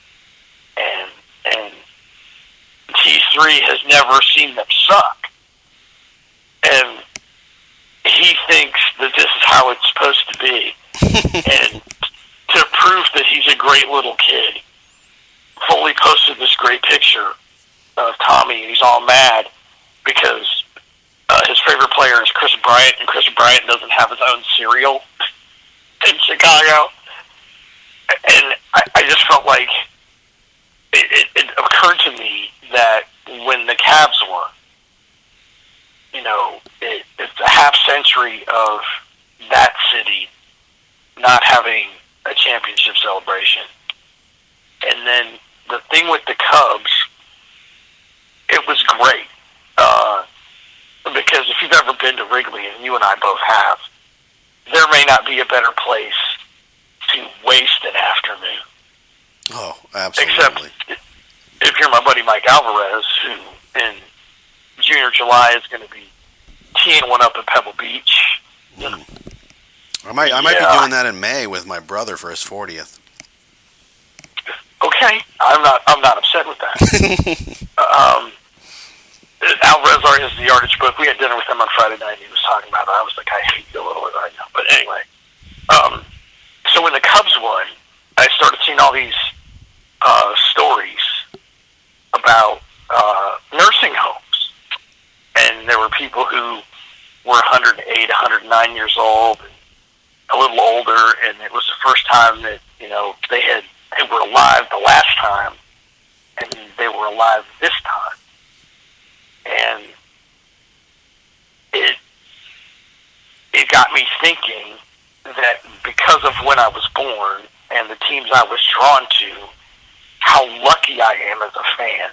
And T3 has never seen them suck. And he thinks that this is how it's supposed to be. And to prove that he's a great little kid, Foley posted this great picture of Tommy, and he's all mad because his favorite player is Chris Bryant, and Chris Bryant doesn't have his own cereal in Chicago. And I just felt like it occurred to me that when the Cavs won, it's a half century of that city not having a championship celebration. And then the thing with the Cubs, it was great. because if you've ever been to Wrigley, and you and I both have, there may not be a better place to waste an afternoon. Oh, absolutely. Except if you're my buddy Mike Alvarez, who in June or July is going to be teeing one up at Pebble Beach. I might be doing that in May with my brother for his 40th. Okay, I'm not upset with that. Alvarez already has the yardage book. We had dinner with him on Friday night. He was talking about it. I was like, I hate you a little bit right now. But anyway, so when the Cubs won, I started seeing all these stories about nursing homes, and there were people who were 108, 109 years old, and a little older, and it was the first time that they were alive the last time, and they were alive this time. And it got me thinking that because of when I was born and the teams I was drawn to, how lucky I am as a fan.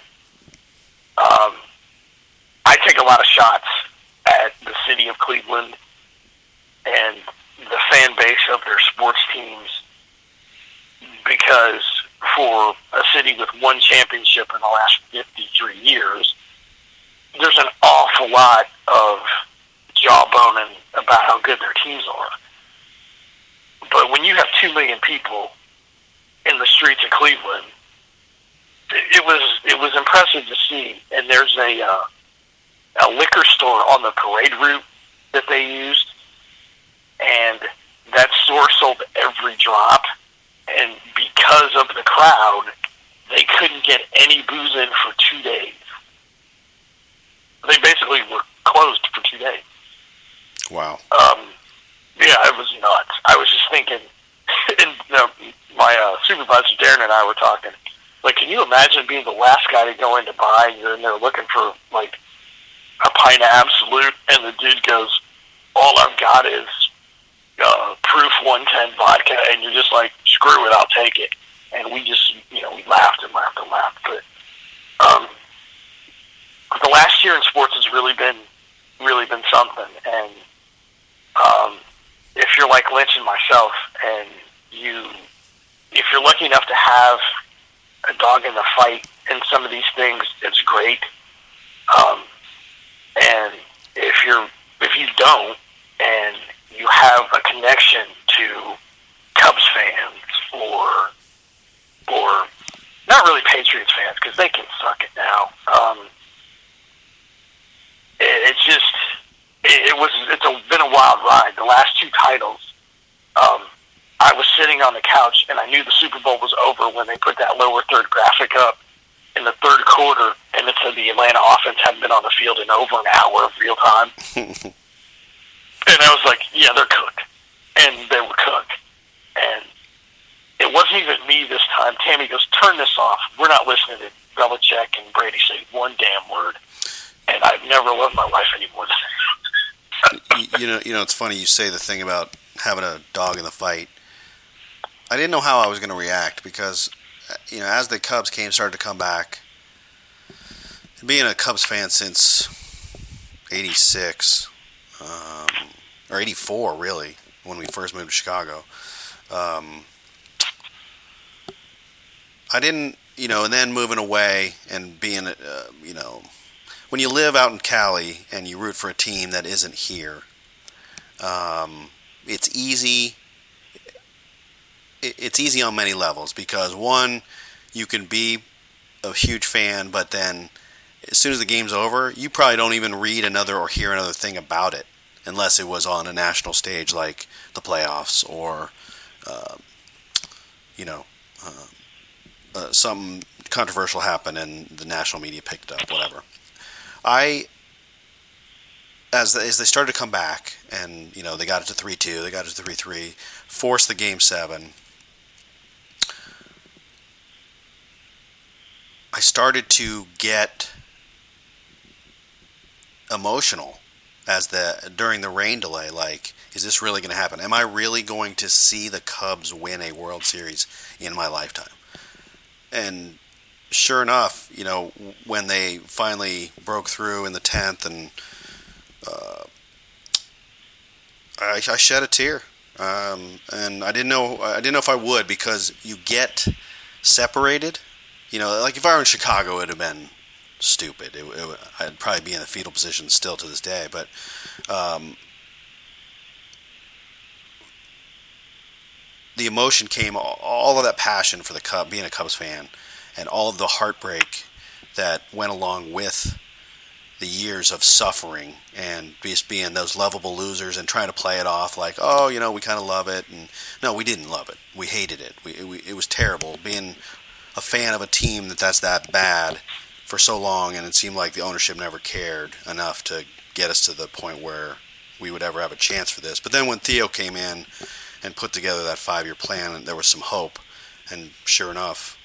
I take a lot of shots at the city of Cleveland and the fan base of their sports teams, because for a city with one championship in the last 53 years, there's an awful lot of jawboning about how good their teams are. But when you have 2 million people in the streets of Cleveland, it was impressive to see. And there's a liquor store on the parade route that they used, and that store sold every drop. And because of the crowd, they couldn't get any booze in for 2 days. They basically were closed for 2 days. Wow. Yeah, it was nuts. I was just thinking, and my supervisor Darren and I were talking, like, can you imagine being the last guy to go in to buy, and you're in there looking for, like, a pint of Absolute, and the dude goes, all I've got is Proof 110 vodka, and you're just like, screw it, I'll take it. And we just, we laughed and laughed and laughed. But the last year in sports has really been something. And if you're like Lynch and myself, and if you're lucky enough to have a dog in the fight in some of these things, it's great. And if you don't, and you have a connection to Cubs fans or not really Patriots fans, because they can suck it now. It's been a wild ride. The last 2 titles, I was sitting on the couch and I knew the Super Bowl was over when they put that lower third graphic up in the third quarter, and it said the Atlanta offense hadn't been on the field in over an hour of real time. And I was like, yeah, they're cooked. And they were cooked. And it wasn't even me this time. Tammy goes, turn this off. We're not listening to Belichick and Brady say one damn word. And I've never loved my wife any more than that. You know, it's funny you say the thing about having a dog in the fight. I didn't know how I was going to react because, as the Cubs started to come back, being a Cubs fan since 86, or 84, really, when we first moved to Chicago. I didn't, and then moving away and being, when you live out in Cali and you root for a team that isn't here, it's easy. It's easy on many levels because, one, you can be a huge fan, but then as soon as the game's over, you probably don't even read another or hear another thing about it unless it was on a national stage like the playoffs or, something controversial happened and the national media picked it up, whatever. As they started to come back and, they got it to 3-2, they got it to 3-3, forced the Game 7, I started to get emotional during the rain delay. Like, is this really going to happen? Am I really going to see the Cubs win a World Series in my lifetime? And sure enough, when they finally broke through in the 10th and I shed a tear, and I didn't know if I would, because you get separated. You know, like if I were in Chicago, it would have been stupid. I'd probably be in the fetal position still to this day, but. The emotion came, all of that passion for the Cubs, being a Cubs fan, and all of the heartbreak that went along with the years of suffering and just being those lovable losers and trying to play it off like, oh, you know, we kind of love it. And no, we didn't love it. We hated it. It was terrible being a fan of a team that's that bad for so long, and it seemed like the ownership never cared enough to get us to the point where we would ever have a chance for this. But then when Theo came in and put together that 5-year plan, and there was some hope, and sure enough,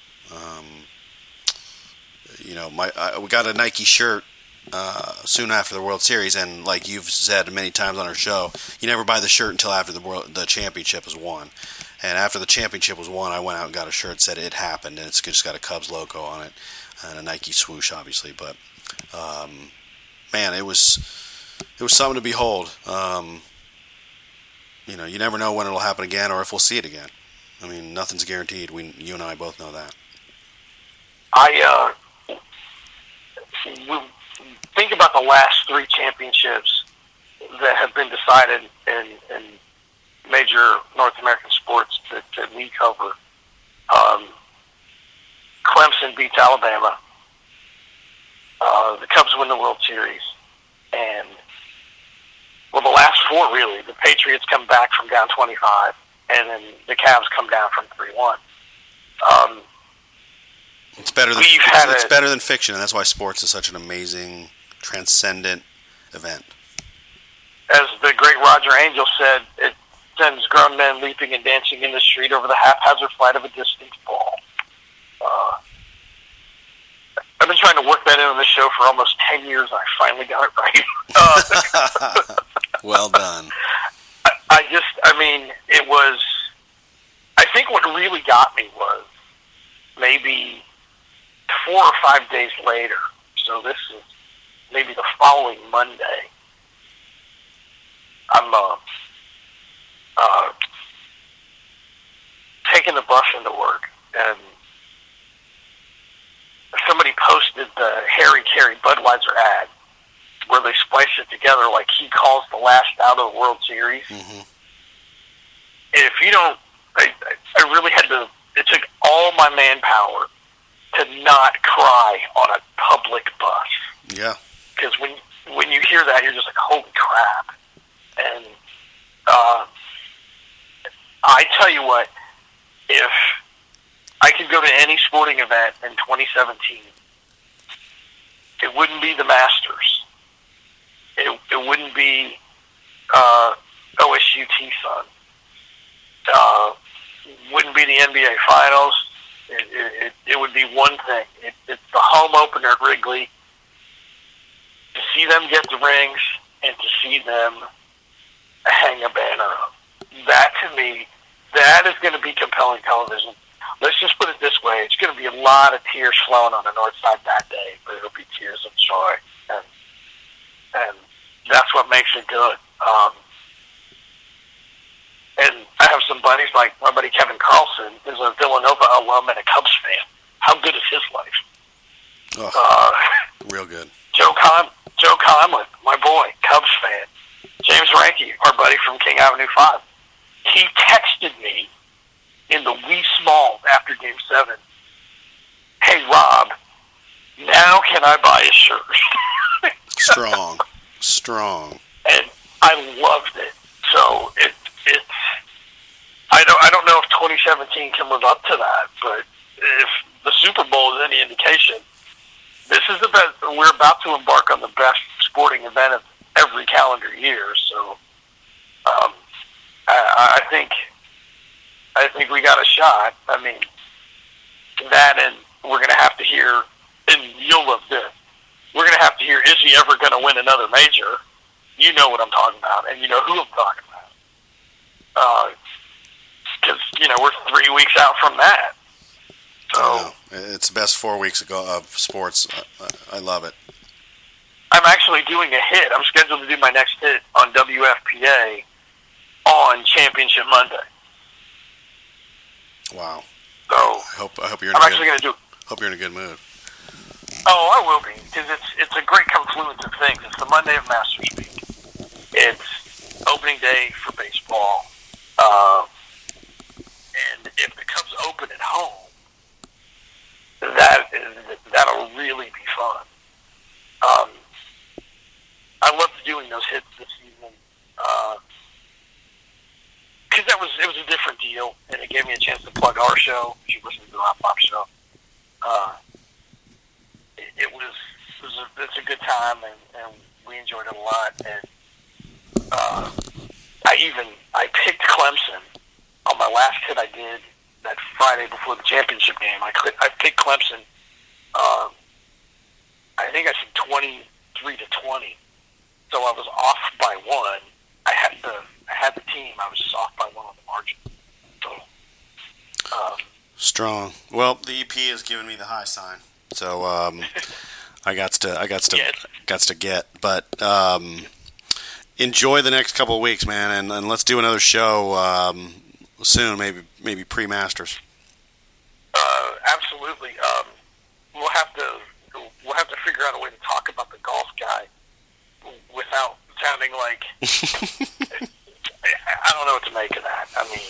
you know, we got a Nike shirt soon after the World Series, and like you've said many times on our show, you never buy the shirt until after the championship is won. And after the championship was won, I went out and got a shirt that said "It happened," and it's just got a Cubs logo on it and a Nike swoosh, obviously. But man, it was something to behold. You know, you never know when it'll happen again or if we'll see it again. I mean, nothing's guaranteed. You and I both know that. We think about the last 3 championships that have been decided in major North American sports that we cover. Clemson beats Alabama. The Cubs win the World Series. And well, the last 4, really. The Patriots come back from down 25, and then the Cavs come down from 3-1. It's better than fiction, and that's why sports is such an amazing, transcendent event. As the great Roger Angel said, it sends grown men leaping and dancing in the street over the haphazard flight of a distant ball. I've been trying to work that into the show for almost 10 years. I finally got it right. Well done. I think what really got me was maybe 4 or 5 days later. So this is maybe the following Monday. I'm taking the bus into work, and somebody posted the Harry Carey Budweiser ad where they splice it together like he calls the last out of the World Series. Mm-hmm. And if you don't, I really had to, it took all my manpower to not cry on a public bus. Yeah. Because when you hear that, you're just like, holy crap. And I tell you what, if I could go to any sporting event in 2017, it wouldn't be the Masters. It wouldn't be OSU Tucson. Wouldn't be the NBA Finals. It would be one thing. It's the home opener at Wrigley. To see them get the rings and to see them hang a banner up. That, to me, that is going to be compelling television. Let's just put it this way. It's going to be a lot of tears flowing on the north side that day, but it'll be tears of joy. And that's what makes it good. And I have some buddies, like my buddy Kevin Carlson is a Villanova alum and a Cubs fan. How good is his life? Real good. Joe Conlon, my boy, Cubs fan. James Ranke, our buddy from King Avenue 5. He texted me in the wee small after Game 7. Hey, Rob, now can I buy a shirt? Strong. And I loved it. So it's I don't know if 2017 can live up to that, but if the Super Bowl is any indication, this is the best. We're about to embark on the best sporting event of every calendar year. So I think we got a shot. I mean, that, and we're going to have to hear, and you'll love this, we're going to have to hear, is he ever going to win another major? You know what I'm talking about, and you know who I'm talking about. Because, we're 3 weeks out from that. So it's the best 4 weeks ago of sports. I love it. I'm actually doing a hit. I'm scheduled to do my next hit on WFPA on Championship Monday. Wow. So I hope you're. I'm actually going to do. Hope you're in a good mood. Oh, I will be, because it's a great confluence of things. It's the Monday of Masters Week. It's opening day for baseball, and if the Cubs open at home, that'll really be fun. I loved doing those hits this season because it was a different deal, and it gave me a chance to plug our show. If you listen to the Hot Pop show, it's a good time, and we enjoyed it a lot. And I picked Clemson on my last hit I did that Friday before the championship game. I picked Clemson. I think I said 23-20. So I was off by one. I had the team. I was just off by one on the margin. So strong. Well, the EP has given me the high sign. So I got to get. But enjoy the next couple of weeks, man, and let's do another show soon. Maybe pre-Masters. Absolutely. We'll have to figure out a way to talk about the golf guy without sounding like I don't know what to make of that. I mean,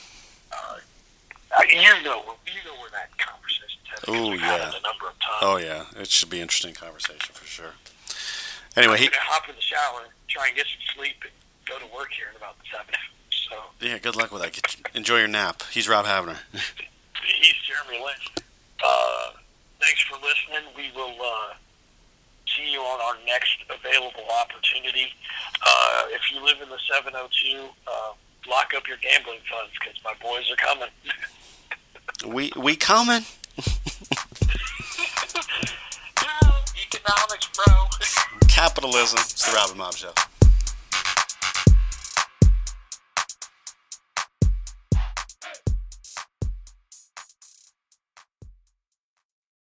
you know where that conversation's headed. Oh yeah, had it a number of times. Oh yeah, it should be an interesting conversation for sure. Anyway, I'm gonna hop in the shower, try and get some sleep, and go to work here in about 7 hours. So yeah, good luck with that. Enjoy your nap. He's Rob Havner. He's Jeremy Lynch. Thanks for listening. We will see you on our next available opportunity. If you live in the 702, lock up your gambling funds because my boys are coming. We coming? Economics, bro. Capitalism. It's the Rob and Mob Show.